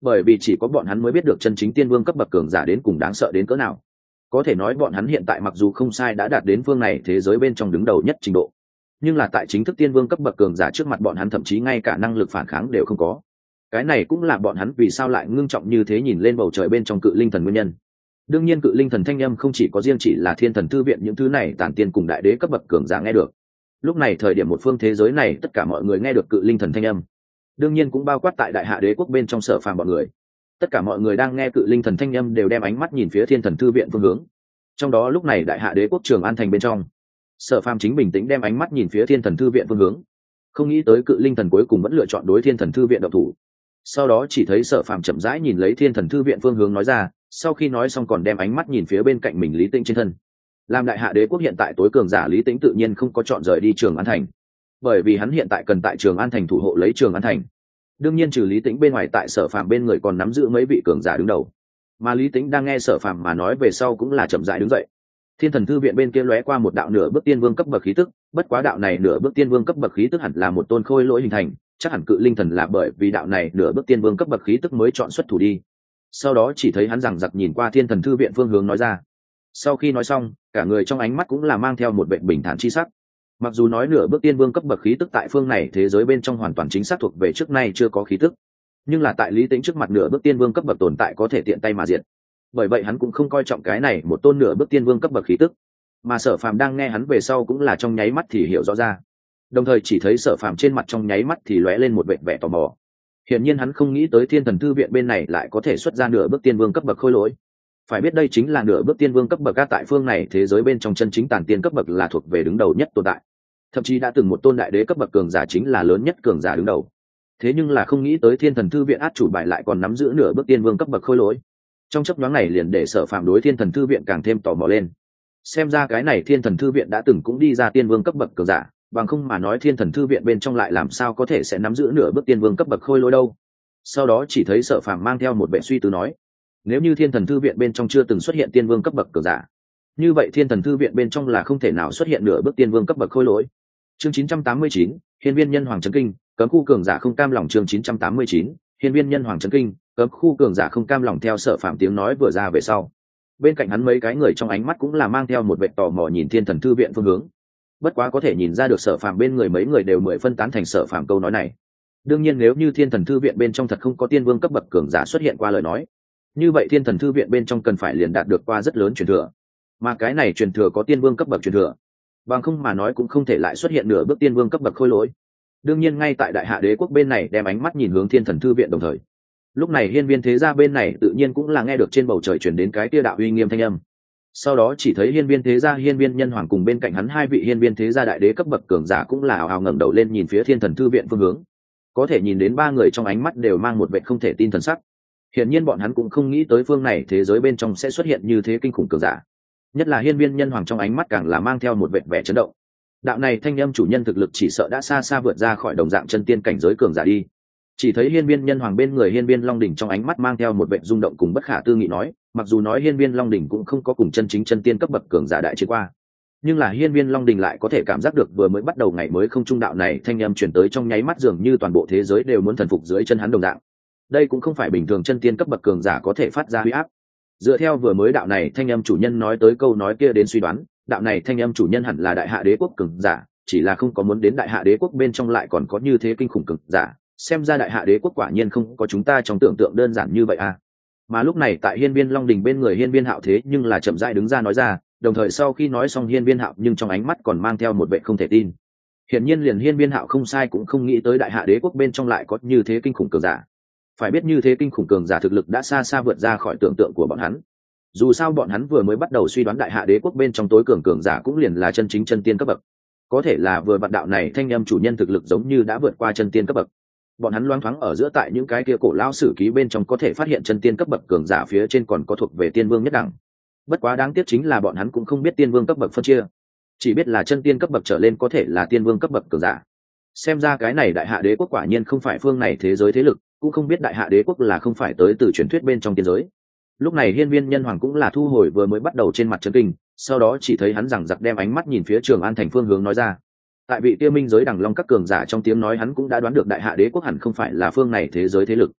bởi vì chỉ có bọn hắn mới biết được chân chính tiên vương cấp bậc cường giả đến cùng đáng sợ đến cỡ nào. Có thể nói bọn hắn hiện tại mặc dù không sai đã đạt đến phương này thế giới bên trong đứng đầu nhất trình độ, nhưng là tại chính thức tiên vương cấp bậc cường giả trước mặt bọn hắn thậm chí ngay cả năng lực phản kháng đều không có. Cái này cũng là bọn hắn vì sao lại ngưng trọng như thế nhìn lên bầu trời bên trong cự linh thần nguyên nhân. Đương nhiên cự linh thần thanh âm không chỉ có riêng chỉ là thiên thần thư viện những thứ này tản tiên cùng đại đế cấp bậc cường giả nghe được. Lúc này thời điểm một phương thế giới này tất cả mọi người nghe được cự linh thần thanh âm, đương nhiên cũng bao quát tại đại hạ đế quốc bên trong Sở Phàm bọn người. Tất cả mọi người đang nghe cự linh thần thanh âm đều đem ánh mắt nhìn phía thiên thần thư viện phương hướng. Trong đó lúc này đại hạ đế quốc Trường An thành bên trong, Sở Phàm chính bình tĩnh đem ánh mắt nhìn phía thiên thần thư viện phương hướng. Không nghĩ tới cự linh thần cuối cùng vẫn lựa chọn đối thiên thần thư viện động thủ. Sau đó chỉ thấy Sở Phàm chậm rãi nhìn lấy thiên thần thư viện phương hướng nói ra, sau khi nói xong còn đem ánh mắt nhìn phía bên cạnh mình Lý Tĩnh trên thân. Làm đại hạ đế quốc hiện tại tối cường giả Lý Tĩnh tự nhiên không có chọn rời đi Trường An thành, bởi vì hắn hiện tại cần tại Trường An thành thủ hộ lấy Trường An thành. Đương nhiên trừ Lý Tĩnh bên ngoài tại Sở Phàm bên người còn nắm giữ mấy vị cường giả đứng đầu, mà Lý Tĩnh đang nghe Sở Phàm mà nói về sau cũng là chậm rãi đứng dậy. Thiên thần thư viện bên kia lóe qua một đạo nửa bước tiên vương cấp bậc khí tức, bất quá đạo này nửa bước tiên vương cấp bậc khí tức hẳn là một tôn khôi lỗi hình thành, chắc hẳn cự linh thần là bởi vì đạo này nửa bước tiên vương cấp bậc khí tức mới chọn xuất thủ đi. Sau đó chỉ thấy hắn rằng giặc nhìn qua thiên thần thư viện phương hướng nói ra. Sau khi nói xong, cả người trong ánh mắt cũng là mang theo một vẻ bình thản chi sắc. Mặc dù nói nửa bước tiên vương cấp bậc khí tức tại phương này thế giới bên trong hoàn toàn chính xác thuộc về trước nay chưa có khí tức, nhưng là tại Lý Tĩnh trước mặt nửa bước tiên vương cấp bậc tồn tại có thể tiện tay mà diệt. Bởi vậy hắn cũng không coi trọng cái này một tôn nửa bước tiên vương cấp bậc khí tức, mà Sở Phàm đang nghe hắn về sau cũng là trong nháy mắt thì hiểu rõ ra. Đồng thời chỉ thấy Sở Phàm trên mặt trong nháy mắt thì lóe lên một vẻ vẻ tò mò. Hiển nhiên hắn không nghĩ tới thiên thần thư viện bên này lại có thể xuất ra nửa bước tiên vương cấp bậc khôi lỗi. Phải biết đây chính là nửa bước tiên vương cấp bậc các tại phương này thế giới bên trong chân chính tản tiên cấp bậc là thuộc về đứng đầu nhất tồn tại. Thậm chí đã từng một tôn đại đế cấp bậc cường giả chính là lớn nhất cường giả đứng đầu. Thế nhưng là không nghĩ tới thiên thần thư viện át chủ bài lại còn nắm giữ nửa bước tiên vương cấp bậc khôi lỗi. Trong chốc nhoáng này liền để Sở Phàm đối thiên thần thư viện càng thêm tò mò lên. Xem ra cái này thiên thần thư viện đã từng cũng đi ra tiên vương cấp bậc cường giả, bằng không mà nói thiên thần thư viện bên trong lại làm sao có thể sẽ nắm giữ nửa bước tiên vương cấp bậc khôi lỗi đâu. Sau đó chỉ thấy Sở Phàm mang theo một vẻ suy tư nói, nếu như thiên thần thư viện bên trong chưa từng xuất hiện tiên vương cấp bậc cường giả, như vậy thiên thần thư viện bên trong là không thể nào xuất hiện nửa bước tiên vương cấp bậc khôi lỗi. Chương chín trăm tám mươi chín, Hiên Viên Nhân Hoàng chấn kinh, cấm khu cường giả không cam lòng. Chương chín trăm tám mươi chín, Hiên Viên Nhân Hoàng chấn kinh, cấm khu cường giả không cam lòng. Theo Sở Phàm tiếng nói vừa ra về sau, bên cạnh hắn mấy cái người trong ánh mắt cũng là mang theo một vẻ tò mò nhìn thiên thần thư viện phương hướng. Bất quá có thể nhìn ra được Sở Phàm bên người mấy người đều mười phân tán thành Sở Phàm câu nói này. Đương nhiên nếu như thiên thần thư viện bên trong thật không có tiên vương cấp bậc cường giả xuất hiện qua lời nói, như vậy thiên thần thư viện bên trong cần phải liền đạt được qua rất lớn truyền thừa, mà cái này truyền thừa có tiên vương cấp bậc truyền thừa, bằng không mà nói cũng không thể lại xuất hiện nửa bước tiên vương cấp bậc khôi lỗi. Đương nhiên ngay tại đại hạ đế quốc bên này đem ánh mắt nhìn hướng thiên thần thư viện đồng thời, lúc này hiên viên thế gia bên này tự nhiên cũng là nghe được trên bầu trời truyền đến cái tia đạo uy nghiêm thanh âm. Sau đó chỉ thấy hiên viên thế gia hiên viên nhân hoàng cùng bên cạnh hắn hai vị hiên viên thế gia đại đế cấp bậc cường giả cũng là ào ào ngẩng đầu lên nhìn phía thiên thần thư viện phương hướng. Có thể nhìn đến ba người trong ánh mắt đều mang một vẻ không thể tin thần sắc. Hiển nhiên bọn hắn cũng không nghĩ tới phương này thế giới bên trong sẽ xuất hiện như thế kinh khủng cường giả. Nhất là hiên viên nhân hoàng trong ánh mắt càng là mang theo một vẻ vẻ chấn động. Đạo này thanh âm chủ nhân thực lực chỉ sợ đã xa xa vượt ra khỏi đồng dạng chân tiên cảnh giới cường giả đi. Chỉ thấy hiên viên nhân hoàng bên người hiên viên long đỉnh trong ánh mắt mang theo một vẻ rung động cùng bất khả tư nghị nói, mặc dù nói hiên viên long đỉnh cũng không có cùng chân chính chân tiên cấp bậc cường giả đại chiến qua, nhưng là hiên viên long đỉnh lại có thể cảm giác được vừa mới bắt đầu ngày mới không trung đạo này thanh âm truyền tới trong nháy mắt dường như toàn bộ thế giới đều muốn thần phục dưới chân hắn đồng dạng. Đây cũng không phải bình thường chân tiên cấp bậc cường giả có thể phát ra huy áp. Dựa theo vừa mới đạo này thanh âm chủ nhân nói tới câu nói kia đến suy đoán, đạo này thanh âm chủ nhân hẳn là đại hạ đế quốc cường giả, chỉ là không có muốn đến đại hạ đế quốc bên trong lại còn có như thế kinh khủng cường giả. Xem ra đại hạ đế quốc quả nhiên không có chúng ta trong tưởng tượng đơn giản như vậy à. Mà lúc này tại hiên viên long đình bên người hiên viên hạo thế nhưng là chậm rãi đứng ra nói ra, đồng thời sau khi nói xong hiên viên hạo nhưng trong ánh mắt còn mang theo một vẻ không thể tin. Hiển nhiên liền hiên viên hạo không sai cũng không nghĩ tới đại hạ đế quốc bên trong lại có như thế kinh khủng cường giả. Phải biết như thế kinh khủng cường giả thực lực đã xa xa vượt ra khỏi tưởng tượng của bọn hắn. Dù sao bọn hắn vừa mới bắt đầu suy đoán đại hạ đế quốc bên trong tối cường cường giả cũng liền là chân chính chân tiên cấp bậc. Có thể là vừa vặn đạo này thanh âm chủ nhân thực lực giống như đã vượt qua chân tiên cấp bậc. Bọn hắn loáng thoáng ở giữa tại những cái kia cổ lão sử ký bên trong có thể phát hiện chân tiên cấp bậc cường giả phía trên còn có thuộc về tiên vương nhất đẳng. Bất quá đáng tiếc chính là bọn hắn cũng không biết tiên vương cấp bậc phân chia, chỉ biết là chân tiên cấp bậc trở lên có thể là tiên vương cấp bậc cường giả. Xem ra cái này đại hạ đế quốc quả nhiên không phải phương này thế giới thế lực, cũng không biết đại hạ đế quốc là không phải tới từ truyền thuyết bên trong tiên giới. Lúc này hiên viên nhân hoàng cũng là thu hồi vừa mới bắt đầu trên mặt chấn kinh, sau đó chỉ thấy hắn rằng giặc đem ánh mắt nhìn phía Trường An thành phương hướng nói ra. Tại vị kia minh giới đẳng long các cường giả trong tiếng nói hắn cũng đã đoán được đại hạ đế quốc hẳn không phải là phương này thế giới thế lực.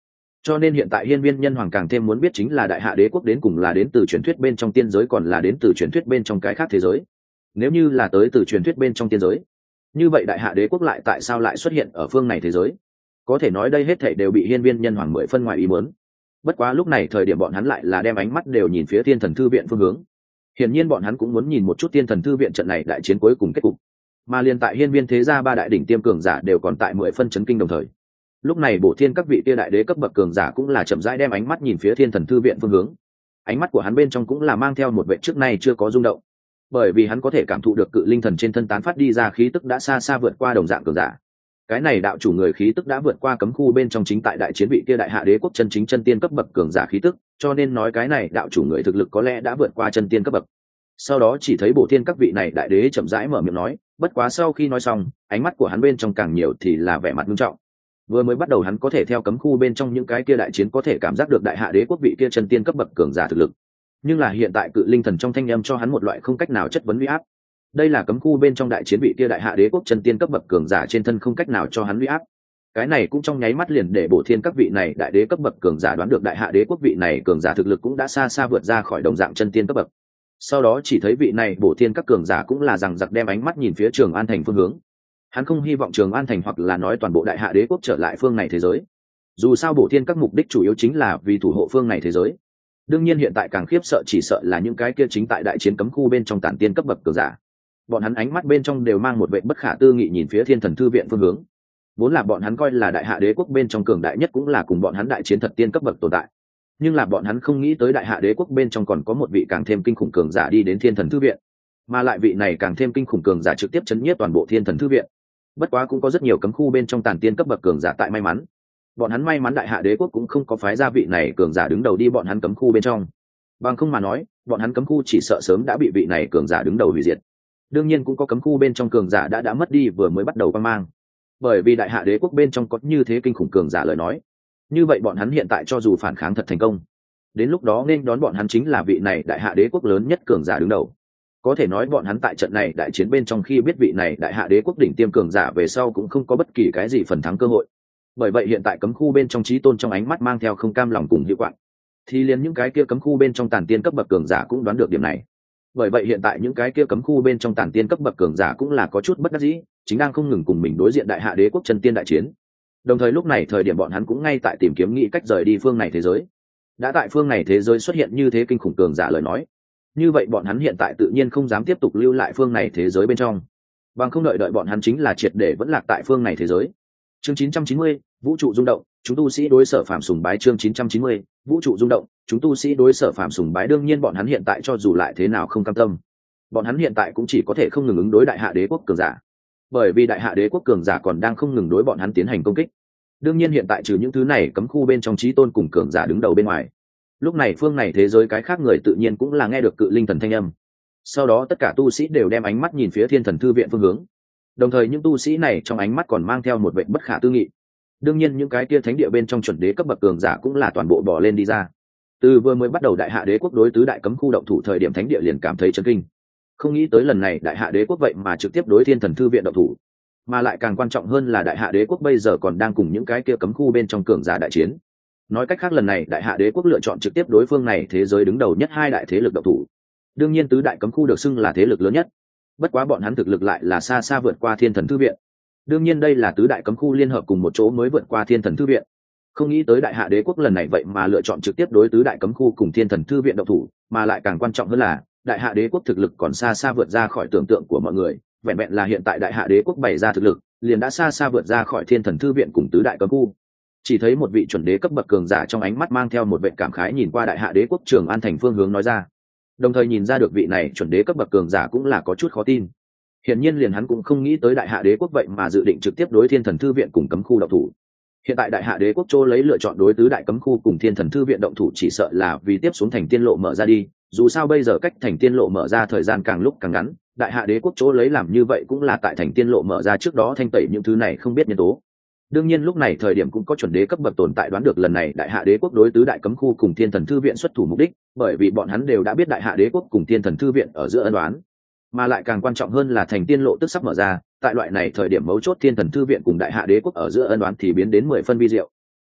Cho nên hiện tại hiên viên nhân hoàng càng thêm muốn biết chính là đại hạ đế quốc đến cùng là đến từ truyền thuyết bên trong tiên giới còn là đến từ truyền thuyết bên trong cái khác thế giới. Nếu như là tới từ truyền thuyết bên trong tiên giới, như vậy đại hạ đế quốc lại tại sao lại xuất hiện ở phương này thế giới? Có thể nói đây hết thảy đều bị hiên viên nhân hoàng mười phân ngoài ý muốn. Bất quá lúc này thời điểm bọn hắn lại là đem ánh mắt đều nhìn phía thiên thần thư viện phương hướng. Hiển nhiên bọn hắn cũng muốn nhìn một chút thiên thần thư viện trận này đại chiến cuối cùng kết cục. Mà liên tại hiên viên thế gia ba đại đỉnh tiêm cường giả đều còn tại mười phân chấn kinh đồng thời. Lúc này bổ thiên các vị kia đại đế cấp bậc cường giả cũng là chậm rãi đem ánh mắt nhìn phía thiên thần thư viện phương hướng. Ánh mắt của hắn bên trong cũng là mang theo một vẻ trước nay chưa có rung động, bởi vì hắn có thể cảm thụ được cự linh thần trên thân tán phát đi ra khí tức đã xa xa vượt qua đồng dạng cường giả. Cái này đạo chủ người khí tức đã vượt qua cấm khu bên trong chính tại đại chiến vị kia đại hạ đế quốc chân chính chân tiên cấp bậc cường giả khí tức, cho nên nói cái này đạo chủ người thực lực có lẽ đã vượt qua chân tiên cấp bậc. Sau đó chỉ thấy bổ thiên các vị này đại đế chậm rãi mở miệng nói, bất quá sau khi nói xong, ánh mắt của hắn bên trong càng nhiều thì là vẻ mặt nghiêm trọng. Vừa mới bắt đầu hắn có thể theo cấm khu bên trong những cái kia đại chiến có thể cảm giác được đại hạ đế quốc vị kia chân tiên cấp bậc cường giả thực lực, nhưng là hiện tại cự linh thần trong thanh âm cho hắn một loại không cách nào chất vấn uy áp. Đây là cấm khu bên trong đại chiến vị kia đại hạ đế quốc chân tiên cấp bậc cường giả trên thân không cách nào cho hắn uy áp. Cái này cũng trong nháy mắt liền để bổ thiên các vị này đại đế cấp bậc cường giả đoán được đại hạ đế quốc vị này cường giả thực lực cũng đã xa xa vượt ra khỏi đồng dạng chân tiên cấp bậc. Sau đó chỉ thấy vị này bổ thiên các cường giả cũng là rằng giặc đem ánh mắt nhìn phía Trường An thành phương hướng. Hắn không hy vọng Trường An thành hoặc là nói toàn bộ đại hạ đế quốc trở lại phương này thế giới. Dù sao bổ thiên các mục đích chủ yếu chính là vì thủ hộ phương này thế giới. Đương nhiên hiện tại càng khiếp sợ chỉ sợ là những cái kia chính tại đại chiến cấm khu bên trong tản tiên cấp bậc cường giả. Bọn hắn ánh mắt bên trong đều mang một vẻ bất khả tư nghị nhìn phía thiên thần thư viện phương hướng. Vốn là bọn hắn coi là đại hạ đế quốc bên trong cường đại nhất cũng là cùng bọn hắn đại chiến thật tiên cấp bậc tồn tại. Nhưng là bọn hắn không nghĩ tới đại hạ đế quốc bên trong còn có một vị càng thêm kinh khủng cường giả đi đến thiên thần thư viện, mà lại vị này càng thêm kinh khủng cường giả trực tiếp chấn nhiếp toàn bộ thiên thần thư viện. Bất quá cũng có rất nhiều cấm khu bên trong tản tiên cấp bậc cường giả tại may mắn. Bọn hắn may mắn đại hạ đế quốc cũng không có phái gia vị này cường giả đứng đầu đi bọn hắn cấm khu bên trong. Bằng không mà nói, bọn hắn cấm khu chỉ sợ sớm đã bị vị này cường giả đứng đầu hủy diệt. Đương nhiên cũng có cấm khu bên trong cường giả đã đã mất đi vừa mới bắt đầu quang mang. Bởi vì đại hạ đế quốc bên trong có như thế kinh khủng cường giả lời nói, như vậy bọn hắn hiện tại cho dù phản kháng thật thành công, đến lúc đó nên đón bọn hắn chính là vị này đại hạ đế quốc lớn nhất cường giả đứng đầu. Có thể nói bọn hắn tại trận này đại chiến bên trong khi biết vị này đại hạ đế quốc đỉnh tiêm cường giả về sau cũng không có bất kỳ cái gì phần thắng cơ hội. Bởi vậy hiện tại cấm khu bên trong chí tôn trong ánh mắt mang theo không cam lòng cùng hữu quạng, thì liền những cái kia cấm khu bên trong tản tiên cấp bậc cường giả cũng đoán được điểm này. Bởi vậy hiện tại những cái kia cấm khu bên trong tản tiên cấp bậc cường giả cũng là có chút bất đắc dĩ, chính đang không ngừng cùng mình đối diện đại hạ đế quốc chân tiên đại chiến. Đồng thời lúc này thời điểm bọn hắn cũng ngay tại tìm kiếm nghĩ cách rời đi phương này thế giới. Đã tại phương này thế giới xuất hiện như thế kinh khủng cường giả lời nói, như vậy bọn hắn hiện tại tự nhiên không dám tiếp tục lưu lại phương này thế giới bên trong, bằng không đợi đợi bọn hắn chính là triệt để vẫn lạc tại phương này thế giới. Chương chín trăm chín mươi, vũ trụ rung động, chúng tu sĩ đối Sở Phàm sùng bái. Chương chín trăm chín mươi, vũ trụ rung động, chúng tu sĩ đối Sở Phàm sùng bái. Đương nhiên bọn hắn hiện tại cho dù lại thế nào không cam tâm, bọn hắn hiện tại cũng chỉ có thể không ngừng ứng đối đại hạ đế quốc cường giả, bởi vì đại hạ đế quốc cường giả còn đang không ngừng đối bọn hắn tiến hành công kích. Đương nhiên hiện tại trừ những thứ này cấm khu bên trong chí tôn cùng cường giả đứng đầu bên ngoài, lúc này phương này thế giới cái khác người tự nhiên cũng là nghe được cự linh thần thanh âm. Sau đó tất cả tu sĩ đều đem ánh mắt nhìn phía thiên thần thư viện phương hướng, đồng thời những tu sĩ này trong ánh mắt còn mang theo một vẻ bất khả tư nghị. Đương nhiên những cái kia thánh địa bên trong chuẩn đế cấp bậc cường giả cũng là toàn bộ bỏ lên đi ra. Từ vừa mới bắt đầu đại hạ đế quốc đối tứ đại cấm khu động thủ thời điểm thánh địa liền cảm thấy chấn kinh, không nghĩ tới lần này đại hạ đế quốc vậy mà trực tiếp đối thiên thần thư viện động thủ, mà lại càng quan trọng hơn là đại hạ đế quốc bây giờ còn đang cùng những cái kia cấm khu bên trong cường giả đại chiến. Nói cách khác lần này đại hạ đế quốc lựa chọn trực tiếp đối phương này thế giới đứng đầu nhất hai đại thế lực động thủ. Đương nhiên tứ đại cấm khu được xưng là thế lực lớn nhất, bất quá bọn hắn thực lực lại là xa xa vượt qua thiên thần thư viện. Đương nhiên đây là tứ đại cấm khu liên hợp cùng một chỗ mới vượt qua thiên thần thư viện. Không nghĩ tới đại hạ đế quốc lần này vậy mà lựa chọn trực tiếp đối tứ đại cấm khu cùng thiên thần thư viện động thủ, mà lại càng quan trọng hơn là đại hạ đế quốc thực lực còn xa xa vượt ra khỏi tưởng tượng của mọi người. Vẹn vẹn là hiện tại đại hạ đế quốc bày ra thực lực liền đã xa xa vượt ra khỏi thiên thần thư viện cùng tứ đại cấm khu. Chỉ thấy một vị chuẩn đế cấp bậc cường giả trong ánh mắt mang theo một vẻ cảm khái nhìn qua đại hạ đế quốc Trường An thành phương hướng nói ra, đồng thời nhìn ra được vị này chuẩn đế cấp bậc cường giả cũng là có chút khó tin. Hiển nhiên liền hắn cũng không nghĩ tới đại hạ đế quốc vậy mà dự định trực tiếp đối thiên thần thư viện cùng cấm khu động thủ. Hiện tại đại hạ đế quốc châu lấy lựa chọn đối tứ đại cấm khu cùng thiên thần thư viện động thủ chỉ sợ là vì tiếp xuống thành tiên lộ mở ra đi. Dù sao bây giờ cách thành tiên lộ mở ra thời gian càng lúc càng ngắn, đại hạ đế quốc chỗ lấy làm như vậy cũng là tại thành tiên lộ mở ra trước đó thanh tẩy những thứ này không biết nhân tố. Đương nhiên lúc này thời điểm cũng có chuẩn đế cấp bậc tồn tại đoán được lần này đại hạ đế quốc đối tứ đại cấm khu cùng thiên thần thư viện xuất thủ mục đích, bởi vì bọn hắn đều đã biết đại hạ đế quốc cùng thiên thần thư viện ở giữa ân đoán, mà lại càng quan trọng hơn là thành tiên lộ tức sắp mở ra. Tại loại này thời điểm mấu chốt thiên thần thư viện cùng đại hạ đế quốc ở giữa ân đoán thì biến đến mười phân vi diệu.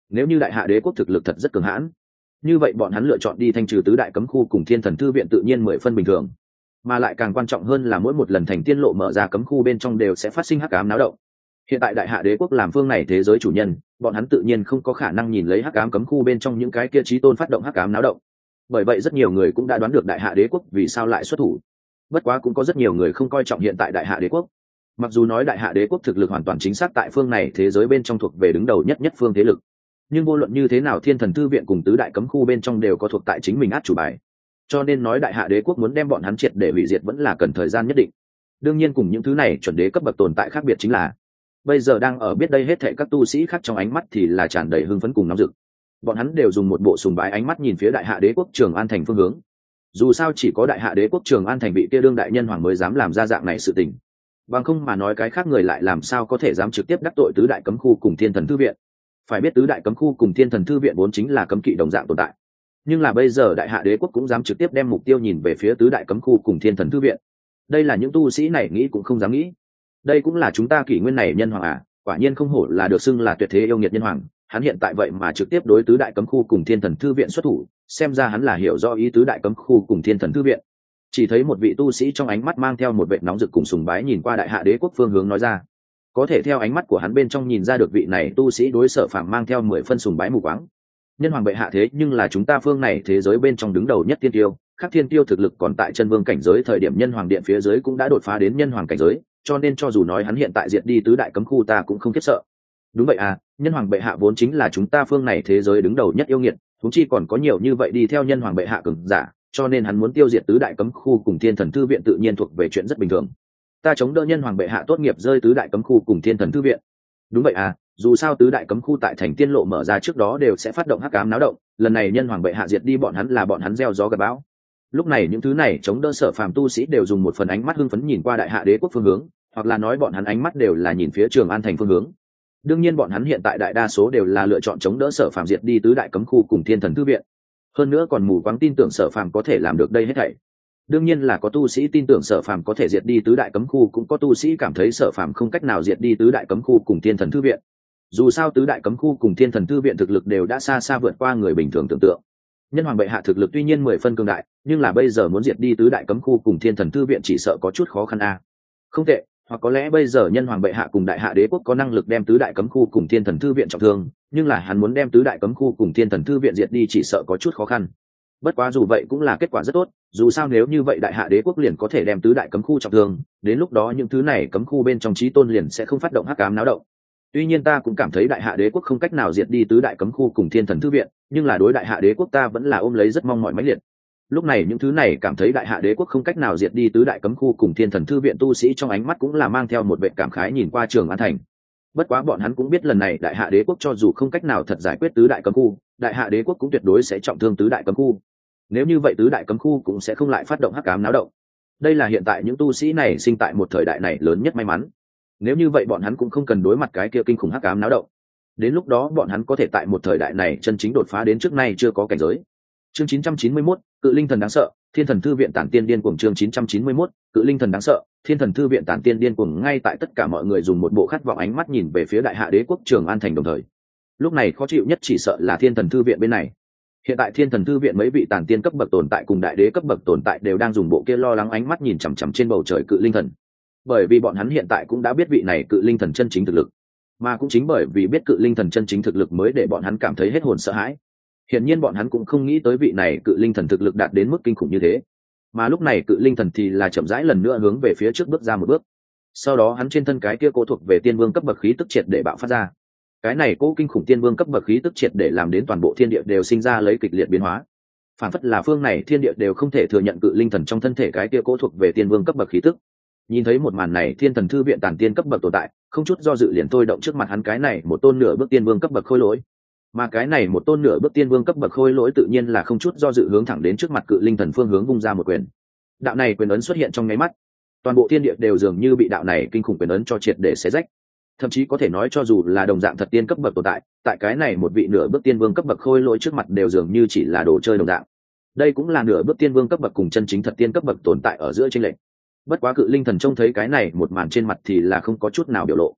nếu như đại hạ đế quốc thực lực thật rất cường hãn, như vậy bọn hắn lựa chọn đi thanh trừ tứ đại cấm khu cùng thiên thần thư viện tự nhiên mười phân bình thường, mà lại càng quan trọng hơn là mỗi một lần thành tiên lộ mở ra cấm khu bên trong đều sẽ phát sinh hắc ám náo động. Hiện tại đại hạ đế quốc làm phương này thế giới chủ nhân, bọn hắn tự nhiên không có khả năng nhìn lấy hắc ám cấm khu bên trong những cái kia chí tôn phát động hắc ám náo động. Bởi vậy rất nhiều người cũng đã đoán được đại hạ đế quốc vì sao lại xuất thủ. Bất quá cũng có rất nhiều người không coi trọng hiện tại đại hạ đế quốc. Mặc dù nói đại hạ đế quốc thực lực hoàn toàn chính xác tại phương này thế giới bên trong thuộc về đứng đầu nhất nhất phương thế lực, nhưng vô luận như thế nào thiên thần thư viện cùng tứ đại cấm khu bên trong đều có thuộc tại chính mình át chủ bài, cho nên nói đại hạ đế quốc muốn đem bọn hắn triệt để hủy diệt vẫn là cần thời gian nhất định. Đương nhiên cùng những thứ này chuẩn đế cấp bậc tồn tại khác biệt chính là bây giờ đang ở biết đây hết thệ các tu sĩ khác trong ánh mắt thì là tràn đầy hưng phấn cùng nóng rực. Bọn hắn đều dùng một bộ sùng bái ánh mắt nhìn phía đại hạ đế quốc Trường An thành phương hướng. Dù sao chỉ có đại hạ đế quốc Trường An thành vị kia đương đại nhân hoàng mới dám làm ra dạng này sự tình, bằng không mà nói cái khác người lại làm sao có thể dám trực tiếp đắc tội tứ đại cấm khu cùng thiên thần thư viện. Phải biết tứ đại cấm khu cùng thiên thần thư viện vốn chính là cấm kỵ đồng dạng tồn tại, nhưng là bây giờ đại hạ đế quốc cũng dám trực tiếp đem mục tiêu nhìn về phía tứ đại cấm khu cùng thiên thần thư viện. Đây là những tu sĩ này nghĩ cũng không dám nghĩ. Đây cũng là chúng ta kỷ nguyên này nhân hoàng à, quả nhiên không hổ là được xưng là tuyệt thế yêu nghiệt nhân hoàng. Hắn hiện tại vậy mà trực tiếp đối tứ đại cấm khu cùng thiên thần thư viện xuất thủ, xem ra hắn là hiểu rõ ý tứ đại cấm khu cùng thiên thần thư viện. Chỉ thấy một vị tu sĩ trong ánh mắt mang theo một vệt nóng rực cùng sùng bái nhìn qua đại hạ đế quốc phương hướng nói ra. Có thể theo ánh mắt của hắn bên trong nhìn ra được vị này tu sĩ đối Sở Phàm mang theo mười phân sùng bái mù quáng. Nhân hoàng bệ hạ thế nhưng là chúng ta phương này thế giới bên trong đứng đầu nhất thiên tiêu, khác thiên tiêu thực lực còn tại chân vương cảnh giới thời điểm nhân hoàng điện phía dưới cũng đã đột phá đến nhân hoàng cảnh giới, cho nên cho dù nói hắn hiện tại diệt đi tứ đại cấm khu ta cũng không khiếp sợ. Đúng vậy à, nhân hoàng bệ hạ vốn chính là chúng ta phương này thế giới đứng đầu nhất yêu nghiệt, huống chi còn có nhiều như vậy đi theo nhân hoàng bệ hạ cường giả, cho nên hắn muốn tiêu diệt tứ đại cấm khu cùng thiên thần thư viện tự nhiên thuộc về chuyện rất bình thường. Ta chống đỡ nhân hoàng bệ hạ tốt nghiệp rơi tứ đại cấm khu cùng thiên thần thư viện. Đúng vậy à, dù sao tứ đại cấm khu tại thành tiên lộ mở ra trước đó đều sẽ phát động hắc ám náo động, lần này nhân hoàng bệ hạ diệt đi bọn hắn là bọn hắn gieo gió gặt bão. Lúc này những thứ này chống đỡ Sở Phàm tu sĩ đều dùng một phần ánh mắt hưng phấn nhìn qua đại hạ đế quốc phương hướng, hoặc là nói bọn hắn ánh mắt đều là nhìn phía Trường An thành phương hướng. Đương nhiên bọn hắn hiện tại đại đa số đều là lựa chọn chống đỡ Sở Phàm diệt đi tứ đại cấm khu cùng thiên thần thư viện, hơn nữa còn mù quáng tin tưởng Sở Phàm có thể làm được đây hết thảy. Đương nhiên là có tu sĩ tin tưởng Sở Phàm có thể diệt đi tứ đại cấm khu, cũng có tu sĩ cảm thấy Sở Phàm không cách nào diệt đi tứ đại cấm khu cùng thiên thần thư viện. Dù sao tứ đại cấm khu cùng thiên thần thư viện thực lực đều đã xa xa vượt qua người bình thường tưởng tượng. Nhân hoàng bệ hạ thực lực tuy nhiên mười phân cường đại, nhưng là bây giờ muốn diệt đi tứ đại cấm khu cùng thiên thần thư viện chỉ sợ có chút khó khăn a. À. Không tệ, hoặc có lẽ bây giờ nhân hoàng bệ hạ cùng đại hạ đế quốc có năng lực đem tứ đại cấm khu cùng thiên thần thư viện trọng thương, nhưng là hắn muốn đem tứ đại cấm khu cùng thiên thần thư viện diệt đi chỉ sợ có chút khó khăn. Bất quá dù vậy cũng là kết quả rất tốt, dù sao nếu như vậy đại hạ đế quốc liền có thể đem tứ đại cấm khu trọng thương, đến lúc đó những thứ này cấm khu bên trong chí tôn liền sẽ không phát động hắc ám náo động. Tuy nhiên ta cũng cảm thấy đại hạ đế quốc không cách nào diệt đi tứ đại cấm khu cùng thiên thần thư viện, nhưng là đối đại hạ đế quốc ta vẫn là ôm lấy rất mong mỏi mãnh liệt. Lúc này những thứ này cảm thấy đại hạ đế quốc không cách nào diệt đi tứ đại cấm khu cùng thiên thần thư viện tu sĩ trong ánh mắt cũng là mang theo một vẻ cảm khái nhìn qua Trường An thành. Bất quá bọn hắn cũng biết lần này đại hạ đế quốc cho dù không cách nào thật giải quyết tứ đại cấm khu, đại hạ đế quốc cũng tuyệt đối sẽ trọng thương tứ đại cấm khu. Nếu như vậy tứ đại cấm khu cũng sẽ không lại phát động hắc ám náo động. Đây là hiện tại những tu sĩ này sinh tại một thời đại này lớn nhất may mắn. Nếu như vậy bọn hắn cũng không cần đối mặt cái kia kinh khủng hắc ám náo động. Đến lúc đó bọn hắn có thể tại một thời đại này chân chính đột phá đến trước nay chưa có cảnh giới. Chương chín trăm chín mươi mốt, Cự Linh thần đáng sợ, Thiên thần thư viện tản tiên điên cuồng. Chương chín trăm chín mươi mốt, Cự Linh thần đáng sợ, Thiên thần thư viện tản tiên điên cuồng. Ngay tại tất cả mọi người dùng một bộ khát vọng ánh mắt nhìn về phía đại hạ đế quốc Trường An thành đồng thời. Lúc này khó chịu nhất chỉ sợ là Thiên thần thư viện bên này. Hiện tại Thiên thần thư viện mấy vị tản tiên cấp bậc tồn tại cùng đại đế cấp bậc tồn tại đều đang dùng bộ kia lo lắng ánh mắt nhìn chằm chằm trên bầu trời Cự Linh thần. Bởi vì bọn hắn hiện tại cũng đã biết vị này Cự Linh thần chân chính thực lực, mà cũng chính bởi vì biết Cự Linh thần chân chính thực lực mới để bọn hắn cảm thấy hết hồn sợ hãi. Hiển nhiên bọn hắn cũng không nghĩ tới vị này Cự Linh thần thực lực đạt đến mức kinh khủng như thế. Mà lúc này Cự Linh thần thì là chậm rãi lần nữa hướng về phía trước bước ra một bước. Sau đó hắn trên thân cái kia cố thuộc về tiên vương cấp bậc khí tức triệt để bạo phát ra. Cái này cố kinh khủng tiên vương cấp bậc khí tức triệt để làm đến toàn bộ thiên địa đều sinh ra lấy kịch liệt biến hóa. Phản phất là phương này thiên địa đều không thể thừa nhận Cự Linh thần trong thân thể cái kia cố thuộc về tiên vương cấp bậc khí tức. Nhìn thấy một màn này, Thiên thần thư viện tản tiên cấp bậc tồn tại không chút do dự liền thôi động trước mặt hắn cái này một tôn nửa bước tiên vương cấp bậc khôi lỗi. Mà cái này một tôn nửa bước tiên vương cấp bậc khôi lỗi tự nhiên là không chút do dự hướng thẳng đến trước mặt Cự Linh thần phương hướng vung ra một quyền. Đạo này quyền ấn xuất hiện trong nháy mắt, toàn bộ thiên địa đều dường như bị đạo này kinh khủng quyền ấn cho triệt để xé rách. Thậm chí có thể nói cho dù là đồng dạng thật tiên cấp bậc tồn tại, tại cái này một vị nửa bước tiên vương cấp bậc khôi lỗi trước mặt đều dường như chỉ là đồ chơi đồng dạng. Đây cũng là nửa bước tiên vương cấp bậc cùng chân chính thật tiên cấp bậc tồn tại ở giữa chênh lệch. Bất quá Cự Linh thần trông thấy cái này một màn trên mặt thì là không có chút nào biểu lộ.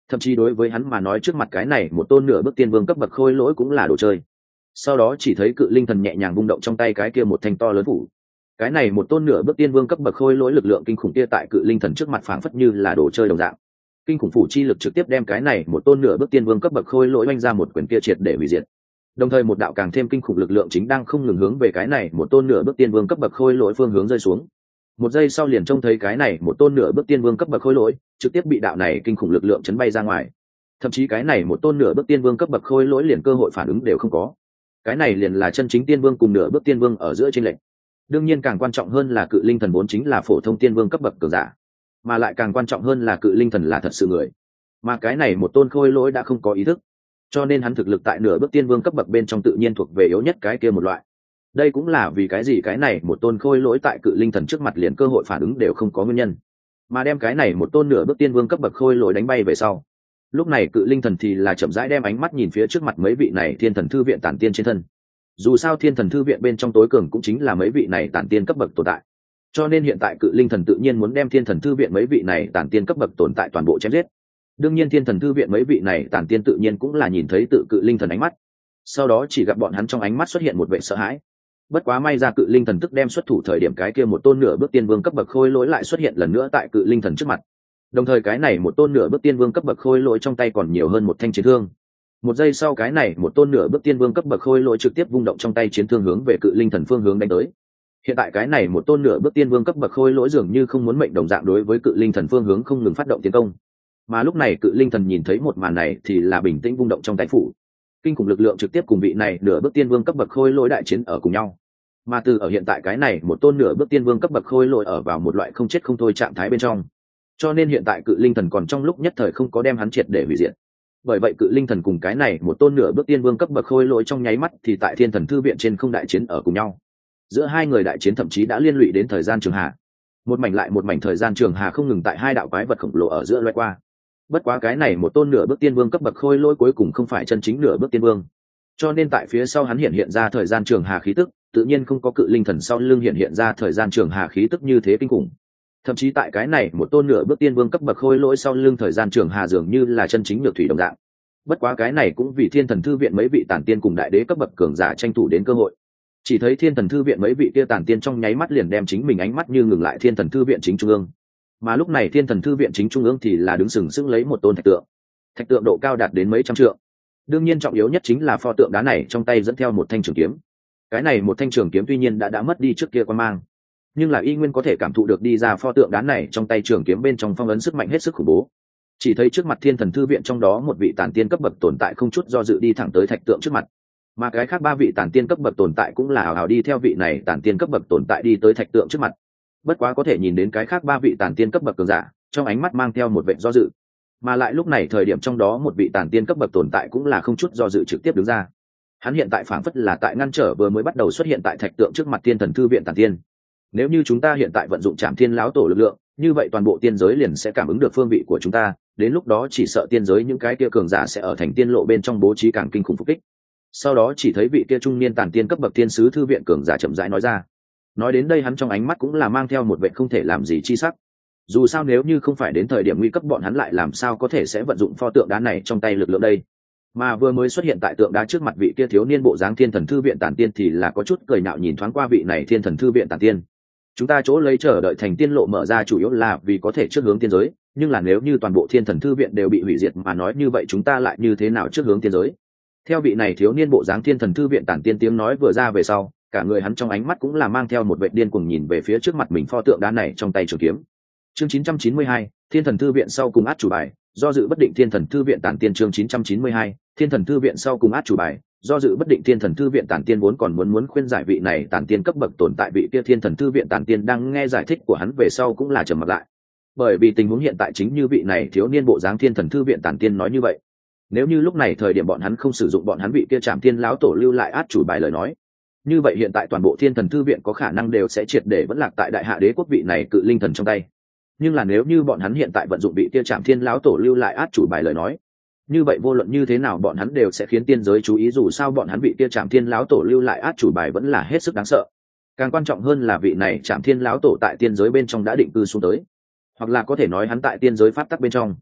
thậm chí đối với hắn mà nói trước mặt cái này một tôn nửa bước tiên vương cấp bậc khôi lỗi cũng là đồ chơi. Sau đó chỉ thấy cự linh thần nhẹ nhàng vung động trong tay cái kia một thanh to lớn phủ, cái này một tôn nửa bước tiên vương cấp bậc khôi lỗi lực lượng kinh khủng kia tại cự linh thần trước mặt phảng phất như là đồ chơi đồng dạng. Kinh khủng phủ chi lực trực tiếp đem cái này một tôn nửa bước tiên vương cấp bậc khôi lỗi oanh ra một quyền kia triệt để hủy diệt. Đồng thời một đạo càng thêm kinh khủng lực lượng chính đang không ngừng hướng về cái này một tôn nửa bước tiên vương cấp bậc khôi lỗi phương hướng rơi xuống. Một giây sau liền trông thấy cái này một tôn nửa bước tiên vương cấp bậc khôi lỗi trực tiếp bị đạo này kinh khủng lực lượng chấn bay ra ngoài. Thậm chí cái này một tôn nửa bước tiên vương cấp bậc khôi lỗi liền cơ hội phản ứng đều không có. Cái này liền là chân chính tiên vương cùng nửa bước tiên vương ở giữa chênh lệch. Đương nhiên càng quan trọng hơn là cự linh thần vốn chính là phổ thông tiên vương cấp bậc cường giả, mà lại càng quan trọng hơn là cự linh thần là thật sự người, mà cái này một tôn khôi lỗi đã không có ý thức, cho nên hắn thực lực tại nửa bước tiên vương cấp bậc bên trong tự nhiên thuộc về yếu nhất cái kia một loại. Đây cũng là vì cái gì cái này một tôn khôi lỗi tại cự linh thần trước mặt liền cơ hội phản ứng đều không có nguyên nhân, mà đem cái này một tôn nửa bước tiên vương cấp bậc khôi lỗi đánh bay về sau, lúc này cự linh thần thì là chậm rãi đem ánh mắt nhìn phía trước mặt mấy vị này thiên thần thư viện tản tiên trên thân. Dù sao thiên thần thư viện bên trong tối cường cũng chính là mấy vị này tản tiên cấp bậc tồn tại, cho nên hiện tại cự linh thần tự nhiên muốn đem thiên thần thư viện mấy vị này tản tiên cấp bậc tồn tại toàn bộ chém giết. Đương nhiên thiên thần thư viện mấy vị này tản tiên tự nhiên cũng là nhìn thấy tự cự linh thần ánh mắt, sau đó chỉ gặp bọn hắn trong ánh mắt xuất hiện một vẻ sợ hãi. Bất quá may ra cự linh thần tức đem xuất thủ thời điểm cái kia một tôn nửa bước tiên vương cấp bậc khôi lỗi lại xuất hiện lần nữa tại cự linh thần trước mặt. Đồng thời cái này một tôn nửa bước tiên vương cấp bậc khôi lỗi trong tay còn nhiều hơn một thanh chiến thương. Một giây sau cái này một tôn nửa bước tiên vương cấp bậc khôi lỗi trực tiếp vung động trong tay chiến thương hướng về cự linh thần phương hướng đánh tới. Hiện tại cái này một tôn nửa bước tiên vương cấp bậc khôi lỗi dường như không muốn mệnh đồng dạng đối với cự linh thần phương hướng không ngừng phát động tiến công. Mà lúc này cự linh thần nhìn thấy một màn này thì là bình tĩnh vung động trong tay phủ, kinh khủng lực lượng trực tiếp cùng vị này nửa bước tiên vương cấp bậc khôi lỗi đại chiến ở cùng nhau. Mà từ ở hiện tại cái này một tôn nửa bước tiên vương cấp bậc khôi lỗi ở vào một loại không chết không thôi trạng thái bên trong, cho nên hiện tại cự linh thần còn trong lúc nhất thời không có đem hắn triệt để hủy diệt. Bởi vậy cự linh thần cùng cái này một tôn nửa bước tiên vương cấp bậc khôi lỗi trong nháy mắt thì tại thiên thần thư viện trên không đại chiến ở cùng nhau. Giữa hai người đại chiến thậm chí đã liên lụy đến thời gian trường hà, một mảnh lại một mảnh thời gian trường hà không ngừng tại hai đạo quái vật khổng lồ ở giữa loay qua. Bất quá cái này một tôn nửa bước tiên vương cấp bậc khôi lỗi cuối cùng không phải chân chính nửa bước tiên vương, cho nên tại phía sau hắn hiện hiện ra thời gian trường hà khí tức, tự nhiên không có cự linh thần sau lưng hiện hiện ra thời gian trường hà khí tức như thế kinh khủng. Thậm chí tại cái này một tôn nửa bước tiên vương cấp bậc khôi lỗi sau lưng thời gian trường hà dường như là chân chính nhược thủy đồng dạng. Bất quá cái này cũng vì thiên thần thư viện mấy vị tản tiên cùng đại đế cấp bậc cường giả tranh thủ đến cơ hội. Chỉ thấy thiên thần thư viện mấy vị kia tản tiên trong nháy mắt liền đem chính mình ánh mắt như ngừng lại thiên thần thư viện chính trung ương. Mà lúc này thiên thần thư viện chính trung ương thì là đứng sừng sững lấy một tôn thạch tượng. Thạch tượng độ cao đạt đến mấy trăm trượng. Đương nhiên trọng yếu nhất chính là pho tượng đá này trong tay dẫn theo một thanh trường kiếm. Cái này một thanh trường kiếm tuy nhiên đã đã mất đi trước kia quan mang, nhưng là y nguyên có thể cảm thụ được đi ra pho tượng đá này trong tay trường kiếm bên trong phong ấn sức mạnh hết sức khủng bố. Chỉ thấy trước mặt thiên thần thư viện trong đó một vị tản tiên cấp bậc tồn tại không chút do dự đi thẳng tới thạch tượng trước mặt, mà cái khác ba vị tản tiên cấp bậc tồn tại cũng là hào hào đi theo vị này tản tiên cấp bậc tồn tại đi tới thạch tượng trước mặt. Bất quá có thể nhìn đến cái khác ba vị tản tiên cấp bậc cường giả trong ánh mắt mang theo một vẻ do dự, mà lại lúc này thời điểm trong đó một vị tản tiên cấp bậc tồn tại cũng là không chút do dự trực tiếp đứng ra. Hắn hiện tại phảng phất là tại ngăn trở vừa mới bắt đầu xuất hiện tại thạch tượng trước mặt thiên thần thư viện tản tiên. Nếu như chúng ta hiện tại vận dụng Trảm Thiên lão tổ lực lượng, như vậy toàn bộ tiên giới liền sẽ cảm ứng được phương vị của chúng ta, đến lúc đó chỉ sợ tiên giới những cái kia cường giả sẽ ở thành tiên lộ bên trong bố trí càng kinh khủng phục kích. Sau đó chỉ thấy vị kia trung niên tản tiên cấp bậc tiên sứ thư viện cường giả chậm rãi nói ra. Nói đến đây hắn trong ánh mắt cũng là mang theo một vẻ không thể làm gì chi sắc. Dù sao nếu như không phải đến thời điểm nguy cấp bọn hắn lại làm sao có thể sẽ vận dụng pho tượng đá này trong tay lực lượng đây. Mà vừa mới xuất hiện tại tượng đá trước mặt vị kia thiếu niên bộ dáng thiên thần thư viện tản tiên thì là có chút cười nhạo nhìn thoáng qua vị này thiên thần thư viện tản tiên. Chúng ta chỗ lấy chờ đợi thành tiên lộ mở ra chủ yếu là vì có thể trước hướng tiên giới, nhưng là nếu như toàn bộ thiên thần thư viện đều bị hủy diệt mà nói như vậy chúng ta lại như thế nào trước hướng tiên giới? Theo vị này thiếu niên bộ dáng thiên thần thư viện tản tiên tiếng nói vừa ra về sau, cả người hắn trong ánh mắt cũng là mang theo một vẻ điên cuồng nhìn về phía trước mặt mình pho tượng đá này trong tay trường kiếm. Chương chín trăm chín mươi hai, thiên thần thư viện sau cùng át chủ bài, do dự bất định thiên thần thư viện tản tiên. Chương chín trăm chín mươi hai, thiên thần thư viện sau cùng át chủ bài, do dự bất định thiên thần thư viện tản tiên vốn còn muốn muốn khuyên giải vị này tản tiên cấp bậc tồn tại vị kia thiên thần thư viện tản tiên đang nghe giải thích của hắn về sau cũng là trầm mặt lại, bởi vì tình huống hiện tại chính như vị này thiếu niên bộ dáng thiên thần thư viện tản tiên nói như vậy, nếu như lúc này thời điểm bọn hắn không sử dụng bọn hắn vị kia Trảm Thiên lão tổ lưu lại át chủ bài lời nói, như vậy hiện tại toàn bộ thiên thần thư viện có khả năng đều sẽ triệt để vẫn lạc tại đại hạ đế quốc vị này cự linh thần trong tay. Nhưng là nếu như bọn hắn hiện tại vận dụng vị kia Trảm Thiên lão tổ lưu lại át chủ bài lời nói, như vậy vô luận như thế nào bọn hắn đều sẽ khiến tiên giới chú ý, dù sao bọn hắn vị kia Trảm Thiên lão tổ lưu lại át chủ bài vẫn là hết sức đáng sợ. Càng quan trọng hơn là vị này Trảm Thiên lão tổ tại tiên giới bên trong đã định cư xuống tới, hoặc là có thể nói hắn tại tiên giới pháp tắc bên trong.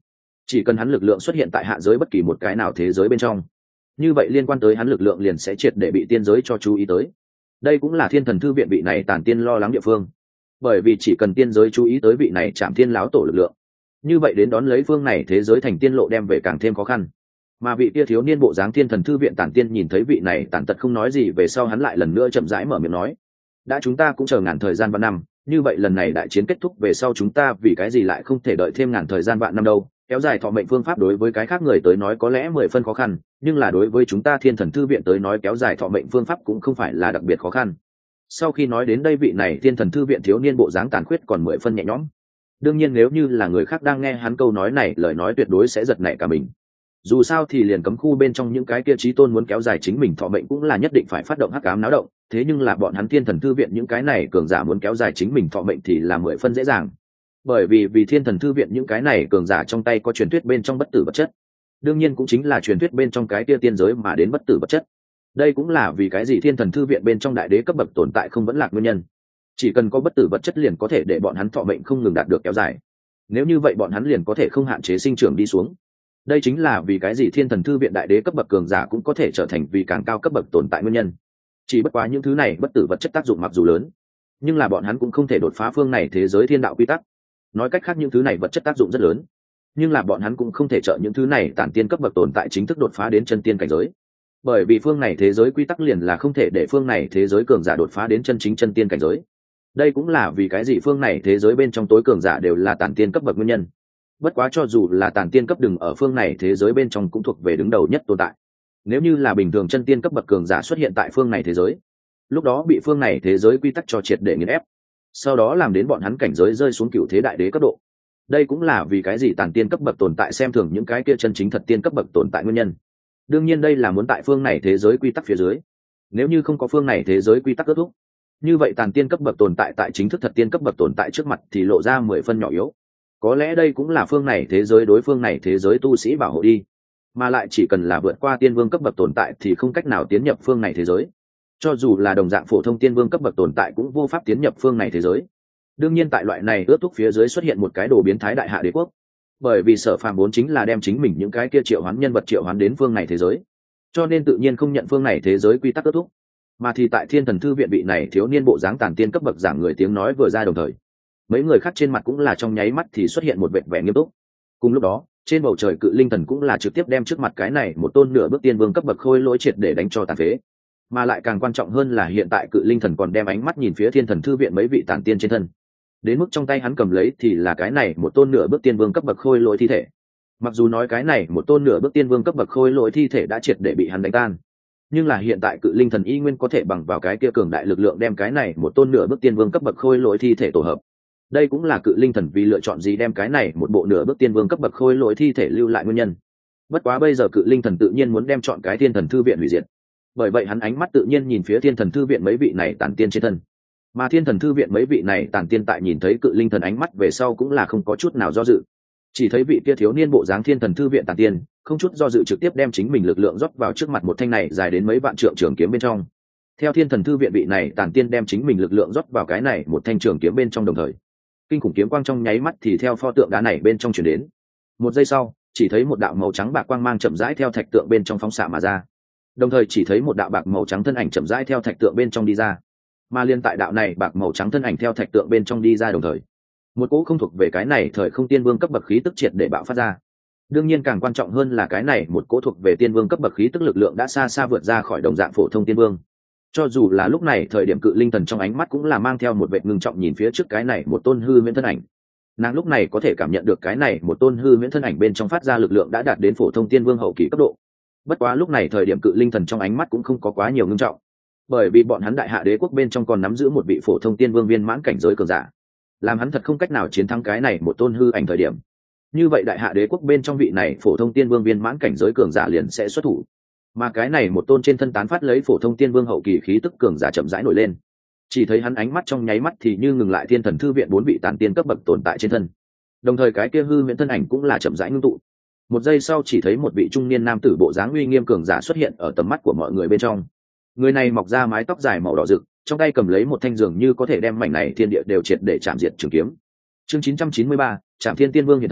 chỉ cần hắn lực lượng xuất hiện tại hạ giới bất kỳ một cái nào thế giới bên trong, như vậy liên quan tới hắn lực lượng liền sẽ triệt để bị tiên giới cho chú ý tới. Đây cũng là Thiên Thần Thư viện vị này Tản Tiên lo lắng địa phương, bởi vì chỉ cần tiên giới chú ý tới vị này Trảm Thiên lão tổ lực lượng, như vậy đến đón lấy phương này thế giới thành tiên lộ đem về càng thêm khó khăn. Mà vị kia thiếu niên bộ dáng Thiên Thần Thư viện Tản Tiên nhìn thấy vị này tàn tật không nói gì về sau, hắn lại lần nữa chậm rãi mở miệng nói: đã chúng ta cũng chờ ngàn thời gian vạn năm, như vậy lần này đại chiến kết thúc về sau chúng ta vì cái gì lại không thể đợi thêm ngàn thời gian vạn năm đâu? Kéo dài thọ mệnh phương pháp đối với cái khác người tới nói có lẽ mười phân khó khăn, nhưng là đối với chúng ta Thiên Thần Thư viện tới nói kéo dài thọ mệnh phương pháp cũng không phải là đặc biệt khó khăn. Sau khi nói đến đây, vị này Thiên Thần Thư viện thiếu niên bộ dáng tàn khuyết còn mười phân nhẹ nhõm. Đương nhiên nếu như là người khác đang nghe hắn câu nói này, lời nói tuyệt đối sẽ giật nảy cả mình. Dù sao thì liền cấm khu bên trong những cái kia chí tôn muốn kéo dài chính mình thọ mệnh cũng là nhất định phải phát động hắc ám náo động, thế nhưng là bọn hắn Thiên Thần Thư viện những cái này cường giả muốn kéo dài chính mình thọ mệnh thì là mười phân dễ dàng. Bởi vì vì Thiên Thần Thư viện những cái này cường giả trong tay có truyền thuyết bên trong bất tử vật chất, đương nhiên cũng chính là truyền thuyết bên trong cái kia tiên giới mà đến bất tử vật chất. Đây cũng là vì cái gì Thiên Thần Thư viện bên trong đại đế cấp bậc tồn tại không vẫn lạc nguyên nhân. Chỉ cần có bất tử vật chất liền có thể để bọn hắn thọ mệnh không ngừng đạt được kéo dài. Nếu như vậy bọn hắn liền có thể không hạn chế sinh trưởng đi xuống. Đây chính là vì cái gì Thiên Thần Thư viện đại đế cấp bậc cường giả cũng có thể trở thành vì càng cao cấp bậc tồn tại nguyên nhân. Chỉ bất quá những thứ này bất tử vật chất tác dụng mặc dù lớn, nhưng là bọn hắn cũng không thể đột phá phương này thế giới thiên đạo quy tắc. Nói cách khác những thứ này vật chất tác dụng rất lớn, nhưng là bọn hắn cũng không thể trợ những thứ này tản tiên cấp bậc tồn tại chính thức đột phá đến chân tiên cảnh giới. Bởi vì phương này thế giới quy tắc liền là không thể để phương này thế giới cường giả đột phá đến chân chính chân tiên cảnh giới. Đây cũng là vì cái gì phương này thế giới bên trong tối cường giả đều là tản tiên cấp bậc nguyên nhân. Bất quá cho dù là tản tiên cấp đừng ở phương này thế giới bên trong cũng thuộc về đứng đầu nhất tồn tại. Nếu như là bình thường chân tiên cấp bậc cường giả xuất hiện tại phương này thế giới, lúc đó bị phương này thế giới quy tắc cho triệt để nghiền ép, sau đó làm đến bọn hắn cảnh giới rơi xuống cựu thế đại đế cấp độ. Đây cũng là vì cái gì tản tiên cấp bậc tồn tại xem thường những cái kia chân chính thật tiên cấp bậc tồn tại nguyên nhân. Đương nhiên đây là muốn tại phương này thế giới quy tắc phía dưới. Nếu như không có phương này thế giới quy tắc kết thúc, như vậy tàn tiên cấp bậc tồn tại tại chính thức thật tiên cấp bậc tồn tại trước mặt thì lộ ra mười phân nhỏ yếu. Có lẽ đây cũng là phương này thế giới đối phương này thế giới tu sĩ bảo hộ đi, mà lại chỉ cần là vượt qua tiên vương cấp bậc tồn tại thì không cách nào tiến nhập phương này thế giới. Cho dù là đồng dạng phổ thông tiên vương cấp bậc tồn tại cũng vô pháp tiến nhập phương này thế giới. Đương nhiên tại loại này ước thúc phía dưới xuất hiện một cái đồ biến thái đại hạ đế quốc, bởi vì Sở Phàm vốn chính là đem chính mình những cái kia triệu hoán nhân vật triệu hoán đến phương này thế giới, cho nên tự nhiên không nhận phương này thế giới quy tắc ước thúc. Mà thì tại Thiên Thần Thư viện vị này thiếu niên bộ dáng tản tiên cấp bậc giảng người tiếng nói vừa ra đồng thời, mấy người khác trên mặt cũng là trong nháy mắt thì xuất hiện một vẻ vẻ nghiêm túc. Cùng lúc đó trên bầu trời cự linh thần cũng là trực tiếp đem trước mặt cái này một tôn nửa bước tiên vương cấp bậc khôi lỗi triệt để đánh cho tàn phế. Mà lại càng quan trọng hơn là hiện tại cự linh thần còn đem ánh mắt nhìn phía Thiên Thần Thư viện mấy vị tản tiên trên thân, đến mức trong tay hắn cầm lấy thì là cái này một tôn nửa bước tiên vương cấp bậc khôi lỗi thi thể. Mặc dù nói cái này một tôn nửa bước tiên vương cấp bậc khôi lỗi thi thể đã triệt để bị hắn đánh tan, nhưng là hiện tại cự linh thần y nguyên có thể bằng vào cái kia cường đại lực lượng đem cái này một tôn nửa bước tiên vương cấp bậc khôi lỗi thi thể tổ hợp. Đây cũng là cự linh thần vì lựa chọn gì đem cái này một bộ nửa bước tiên vương cấp bậc khôi lỗi thi thể lưu lại nguyên nhân. Bất quá bây giờ cự linh thần tự nhiên muốn đem chọn cái Thiên Thần Thư viện hủy diệt, bởi vậy hắn ánh mắt tự nhiên nhìn phía Thiên Thần Thư viện mấy vị này tản tiên trên thân. Mà Thiên Thần Thư viện mấy vị này tản tiên tại nhìn thấy cự linh thần ánh mắt về sau cũng là không có chút nào do dự, chỉ thấy vị kia thiếu niên bộ dáng Thiên Thần Thư viện tản tiên không chút do dự trực tiếp đem chính mình lực lượng rót vào trước mặt một thanh này dài đến mấy vạn trượng trường kiếm bên trong. Theo Thiên Thần Thư viện vị này tản tiên đem chính mình lực lượng rót vào cái này một thanh trường kiếm bên trong, đồng thời kinh khủng kiếm quang trong nháy mắt thì theo pho tượng đá này bên trong chuyển đến. Một giây sau chỉ thấy một đạo màu trắng bạc quang mang chậm rãi theo thạch tượng bên trong phóng xạ mà ra, đồng thời chỉ thấy một đạo bạc màu trắng thân ảnh chậm rãi theo thạch tượng bên trong đi ra. Mà liên tại đạo này bạc màu trắng thân ảnh theo thạch tượng bên trong đi ra đồng thời, một cỗ không thuộc về cái này thời không tiên vương cấp bậc khí tức triệt để bạo phát ra. Đương nhiên càng quan trọng hơn là cái này một cỗ thuộc về tiên vương cấp bậc khí tức lực lượng đã xa xa vượt ra khỏi đồng dạng phổ thông tiên vương. Cho dù là lúc này thời điểm cự linh thần trong ánh mắt cũng là mang theo một vẻ ngưng trọng nhìn phía trước cái này một tôn hư huyễn thân ảnh. Nàng lúc này có thể cảm nhận được cái này một tôn hư huyễn thân ảnh bên trong phát ra lực lượng đã đạt đến phổ thông tiên vương hậu kỳ cấp độ. Bất quá lúc này thời điểm cự linh thần trong ánh mắt cũng không có quá nhiều ngưng trọng, bởi vì bọn hắn đại hạ đế quốc bên trong còn nắm giữ một vị phổ thông tiên vương viên mãn cảnh giới cường giả, làm hắn thật không cách nào chiến thắng cái này một tôn hư ảnh thời điểm, như vậy đại hạ đế quốc bên trong vị này phổ thông tiên vương viên mãn cảnh giới cường giả liền sẽ xuất thủ. Mà cái này một tôn trên thân tán phát lấy phổ thông tiên vương hậu kỳ khí tức cường giả chậm rãi nổi lên, chỉ thấy hắn ánh mắt trong nháy mắt thì như ngừng lại Thiên Thần Thư viện bốn vị tản tiên cấp bậc tồn tại trên thân, đồng thời cái kia hư huyễn thân ảnh cũng là chậm rãi ngưng tụ. Một giây sau chỉ thấy một vị trung niên nam tử bộ dáng uy nghiêm cường giả xuất hiện ở tầm mắt của mọi người bên trong. Người này mọc ra mái tóc dài màu đỏ rực, trong tay cầm lấy một thanh dường như có thể đem mảnh này thiên địa đều triệt để chạm diệt trường kiếm. Chương chín trăm chín mươi ba, Trảm Thiên Tiên Vương hiện thân,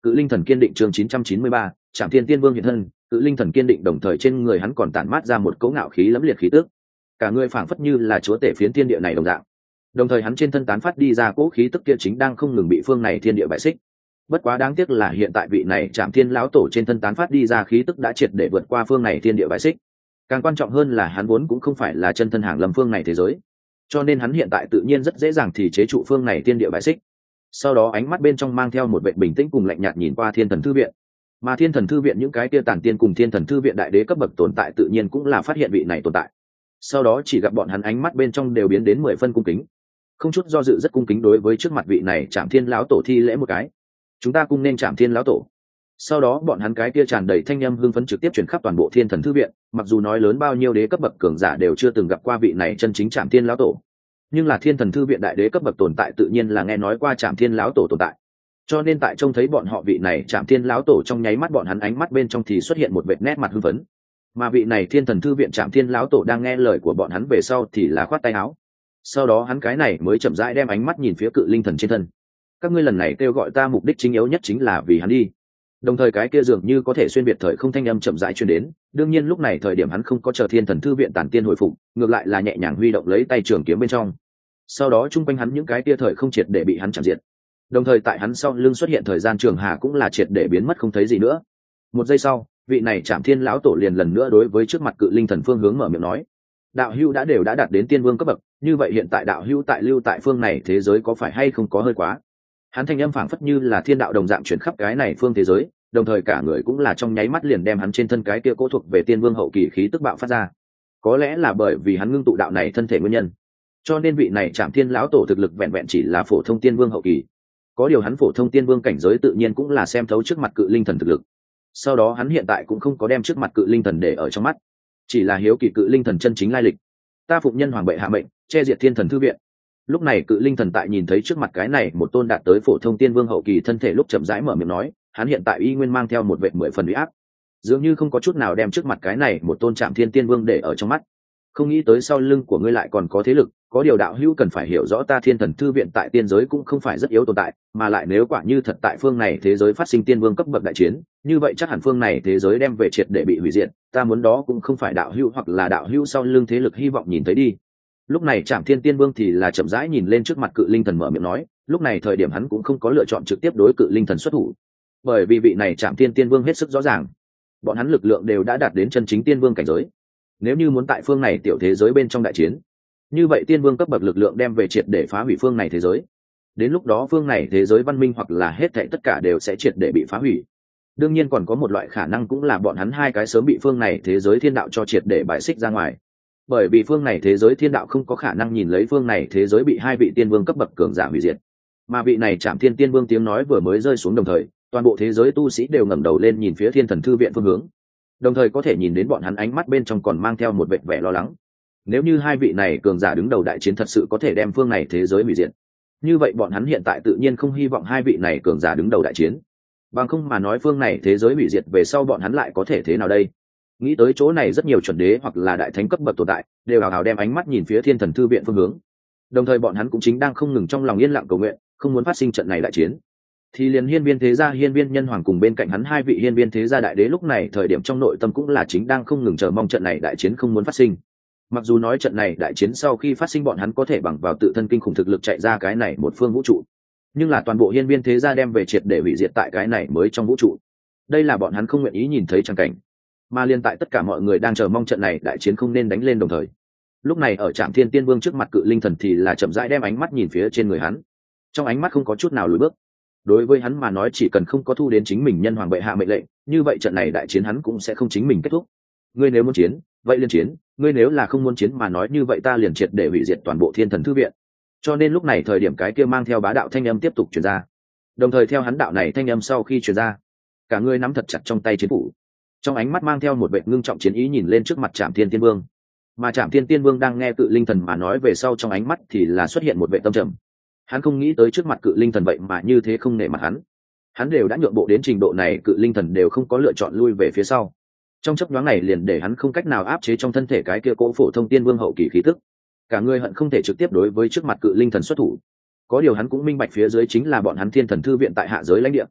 cự linh thần kiên định chương chín trăm chín mươi ba, Trảm Thiên Tiên Vương hiện thân, cự linh thần kiên định đồng thời trên người hắn còn tản mát ra một cỗ ngạo khí lẫm liệt khí tức. Cả người phảng phất như là chúa tể phiến thiên địa này đồng dạng. Đồng thời hắn trên thân tán phát đi ra cỗ khí tức kia chính đang không ngừng bị phương này thiên địa bại xích. Bất quá đáng tiếc là hiện tại vị này Trảm Thiên lão tổ trên thân tán phát đi ra khí tức đã triệt để vượt qua phương này thiên địa bại xích. Càng quan trọng hơn là hắn vốn cũng không phải là chân thân hàng lâm phương này thế giới, cho nên hắn hiện tại tự nhiên rất dễ dàng thì chế trụ phương này thiên địa bại xích. Sau đó ánh mắt bên trong mang theo một vẻ bình tĩnh cùng lạnh nhạt nhìn qua Thiên Thần Thư viện. Mà Thiên Thần Thư viện những cái kia tản tiên cùng Thiên Thần Thư viện đại đế cấp bậc tồn tại tự nhiên cũng là phát hiện vị này tồn tại. Sau đó chỉ gặp bọn hắn ánh mắt bên trong đều biến đến mười phân cung kính, không chút do dự rất cung kính đối với trước mặt vị này Trảm Thiên lão tổ thi lễ một cái. Chúng ta cùng nên Trảm Thiên lão tổ. Sau đó bọn hắn cái kia tràn đầy thanh âm hưng phấn trực tiếp truyền khắp toàn bộ Thiên Thần Thư viện, mặc dù nói lớn bao nhiêu đế cấp bậc cường giả đều chưa từng gặp qua vị này chân chính Trảm Thiên lão tổ, nhưng là Thiên Thần Thư viện đại đế cấp bậc tồn tại tự nhiên là nghe nói qua Trảm Thiên lão tổ tồn tại. Cho nên tại trông thấy bọn họ vị này Trảm Thiên lão tổ trong nháy mắt bọn hắn ánh mắt bên trong thì xuất hiện một vệt nét mặt hưng phấn. Mà vị này Thiên Thần Thư viện Trảm Thiên lão tổ đang nghe lời của bọn hắn về sau thì là khoát tay áo. Sau đó hắn cái này mới chậm rãi đem ánh mắt nhìn phía cự linh thần trên thân. Các ngươi lần này kêu gọi ta mục đích chính yếu nhất chính là vì hắn đi. Đồng thời cái kia dường như có thể xuyên biệt thời không thanh âm chậm rãi truyền đến, đương nhiên lúc này thời điểm hắn không có chờ Thiên Thần Thư viện tản tiên hồi phục, ngược lại là nhẹ nhàng huy động lấy tay trường kiếm bên trong. Sau đó chung quanh hắn những cái kia thời không triệt để bị hắn chạm diệt. Đồng thời tại hắn sau lưng xuất hiện thời gian trường hà cũng là triệt để biến mất không thấy gì nữa. Một giây sau, vị này Trảm Thiên lão tổ liền lần nữa đối với trước mặt cự linh thần phương hướng mở miệng nói: đạo hữu đã đều đã đạt đến tiên vương cấp bậc, như vậy hiện tại đạo hữu tại lưu tại phương này thế giới có phải hay không có hơi quá? Hắn thanh âm phảng phất như là thiên đạo đồng dạng chuyển khắp cái này phương thế giới, đồng thời cả người cũng là trong nháy mắt liền đem hắn trên thân cái kia cố thuộc về tiên vương hậu kỳ khí tức bạo phát ra. Có lẽ là bởi vì hắn ngưng tụ đạo này thân thể nguyên nhân, cho nên vị này Trảm Thiên lão tổ thực lực vẹn vẹn chỉ là phổ thông tiên vương hậu kỳ. Có điều hắn phổ thông tiên vương cảnh giới tự nhiên cũng là xem thấu trước mặt cự linh thần thực lực. Sau đó hắn hiện tại cũng không có đem trước mặt cự linh thần để ở trong mắt, chỉ là hiếu kỳ cự linh thần chân chính lai lịch. Ta phụng nhân hoàng bệ hạ mệnh, che diệt Thiên Thần Thư viện. Lúc này cự linh thần tại nhìn thấy trước mặt cái này một tôn đạt tới phổ thông tiên vương hậu kỳ thân thể lúc chậm rãi mở miệng nói, hắn hiện tại y nguyên mang theo một vệ mười phần uy áp, dường như không có chút nào đem trước mặt cái này một tôn Trảm Thiên tiên vương để ở trong mắt. Không nghĩ tới sau lưng của ngươi lại còn có thế lực, có điều đạo hữu cần phải hiểu rõ ta Thiên Thần Thư viện tại tiên giới cũng không phải rất yếu tồn tại, mà lại nếu quả như thật tại phương này thế giới phát sinh tiên vương cấp bậc đại chiến, như vậy chắc hẳn phương này thế giới đem về triệt để bị hủy diệt, ta muốn đó cũng không phải đạo hữu hoặc là đạo hữu sau lưng thế lực hy vọng nhìn thấy đi. Lúc này Trảm Thiên tiên vương thì là chậm rãi nhìn lên trước mặt cự linh thần mở miệng nói, lúc này thời điểm hắn cũng không có lựa chọn trực tiếp đối cự linh thần xuất thủ, bởi vì vị này Trảm Thiên tiên vương hết sức rõ ràng, bọn hắn lực lượng đều đã đạt đến chân chính tiên vương cảnh giới. Nếu như muốn tại phương này tiểu thế giới bên trong đại chiến, như vậy tiên vương cấp bậc lực lượng đem về triệt để phá hủy phương này thế giới. Đến lúc đó phương này thế giới văn minh hoặc là hết thảy tất cả đều sẽ triệt để bị phá hủy. Đương nhiên còn có một loại khả năng cũng là bọn hắn hai cái sớm bị phương này thế giới thiên đạo cho triệt để bại xích ra ngoài. Bởi vì phương này thế giới thiên đạo không có khả năng nhìn lấy phương này thế giới bị hai vị tiên vương cấp bậc cường giả hủy diệt. Mà vị này Trảm Thiên tiên vương tiếng nói vừa mới rơi xuống đồng thời, toàn bộ thế giới tu sĩ đều ngẩng đầu lên nhìn phía Thiên Thần Thư viện phương hướng. Đồng thời có thể nhìn đến bọn hắn ánh mắt bên trong còn mang theo một vẻ vẻ lo lắng. Nếu như hai vị này cường giả đứng đầu đại chiến thật sự có thể đem phương này thế giới hủy diệt, như vậy bọn hắn hiện tại tự nhiên không hy vọng hai vị này cường giả đứng đầu đại chiến. Bằng không mà nói phương này thế giới hủy diệt về sau bọn hắn lại có thể thế nào đây? Nghĩ tới chỗ này rất nhiều chuẩn đế hoặc là đại thánh cấp bậc tồn tại đều hào hào đem ánh mắt nhìn phía Thiên Thần Thư viện phương hướng. Đồng thời bọn hắn cũng chính đang không ngừng trong lòng yên lặng cầu nguyện, không muốn phát sinh trận này đại chiến. Thì liền hiên viên thế gia hiên viên nhân hoàng cùng bên cạnh hắn hai vị hiên viên thế gia đại đế lúc này thời điểm trong nội tâm cũng là chính đang không ngừng chờ mong trận này đại chiến không muốn phát sinh. Mặc dù nói trận này đại chiến sau khi phát sinh bọn hắn có thể bằng vào tự thân kinh khủng thực lực chạy ra cái này một phương vũ trụ, nhưng là toàn bộ hiên viên thế gia đem về triệt để hủy diệt tại cái này mới trong vũ trụ, đây là bọn hắn không nguyện ý nhìn thấy tràng cảnh. Mà liên tại tất cả mọi người đang chờ mong trận này đại chiến không nên đánh lên đồng thời, lúc này ở Trảm Thiên tiên vương trước mặt cự linh thần thì là chậm rãi đem ánh mắt nhìn phía trên người hắn, trong ánh mắt không có chút nào lùi bước. Đối với hắn mà nói chỉ cần không có thu đến chính mình nhân hoàng bệ hạ mệnh lệnh, như vậy trận này đại chiến hắn cũng sẽ không chính mình kết thúc. Ngươi nếu muốn chiến, vậy liên chiến, ngươi nếu là không muốn chiến mà nói như vậy ta liền triệt để hủy diệt toàn bộ Thiên Thần Thư viện. Cho nên lúc này thời điểm cái kia mang theo bá đạo thanh âm tiếp tục truyền ra. Đồng thời theo hắn đạo này thanh âm sau khi truyền ra, cả người nắm thật chặt trong tay chiến phủ, trong ánh mắt mang theo một vẻ ngưng trọng chiến ý nhìn lên trước mặt Trảm Thiên tiên vương. Mà Trảm Thiên tiên vương đang nghe cự linh thần mà nói về sau trong ánh mắt thì là xuất hiện một vẻ tâm trầm. Hắn không nghĩ tới trước mặt cự linh thần vậy mà như thế không nể mặt hắn. Hắn đều đã nhượng bộ đến trình độ này, cự linh thần đều không có lựa chọn lui về phía sau. Trong chớp nhoáng này liền để hắn không cách nào áp chế trong thân thể cái kia cỗ phổ thông tiên vương hậu kỳ khí tức. Cả người hận không thể trực tiếp đối với trước mặt cự linh thần xuất thủ. Có điều hắn cũng minh bạch phía dưới chính là bọn hắn Thiên Thần Thư viện tại hạ giới lãnh địa.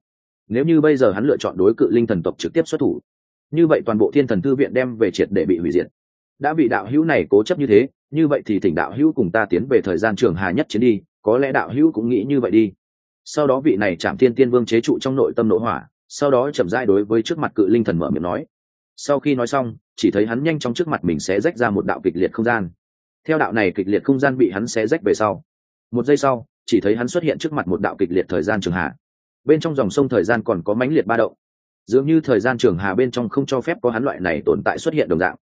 Nếu như bây giờ hắn lựa chọn đối cự linh thần tộc trực tiếp xuất thủ, như vậy toàn bộ thiên thần thư viện đem về triệt để bị hủy diệt. Đã bị đạo hữu này cố chấp như thế, như vậy thì thỉnh đạo hữu cùng ta tiến về thời gian trường hà nhất chiến đi, có lẽ đạo hữu cũng nghĩ như vậy đi. Sau đó vị này Trảm Thiên Tiên Vương chế trụ trong nội tâm nộ hỏa, sau đó chậm rãi đối với trước mặt cự linh thần mở miệng nói. Sau khi nói xong, chỉ thấy hắn nhanh trong trước mặt mình sẽ rách ra một đạo kịch liệt không gian. Theo đạo này kịch liệt không gian bị hắn xé rách về sau, một giây sau, chỉ thấy hắn xuất hiện trước mặt một đạo kịch liệt thời gian trường hà. Bên trong dòng sông thời gian còn có mãnh liệt ba động, dường như thời gian trường hà bên trong không cho phép có hắn loại này tồn tại xuất hiện đồng dạng.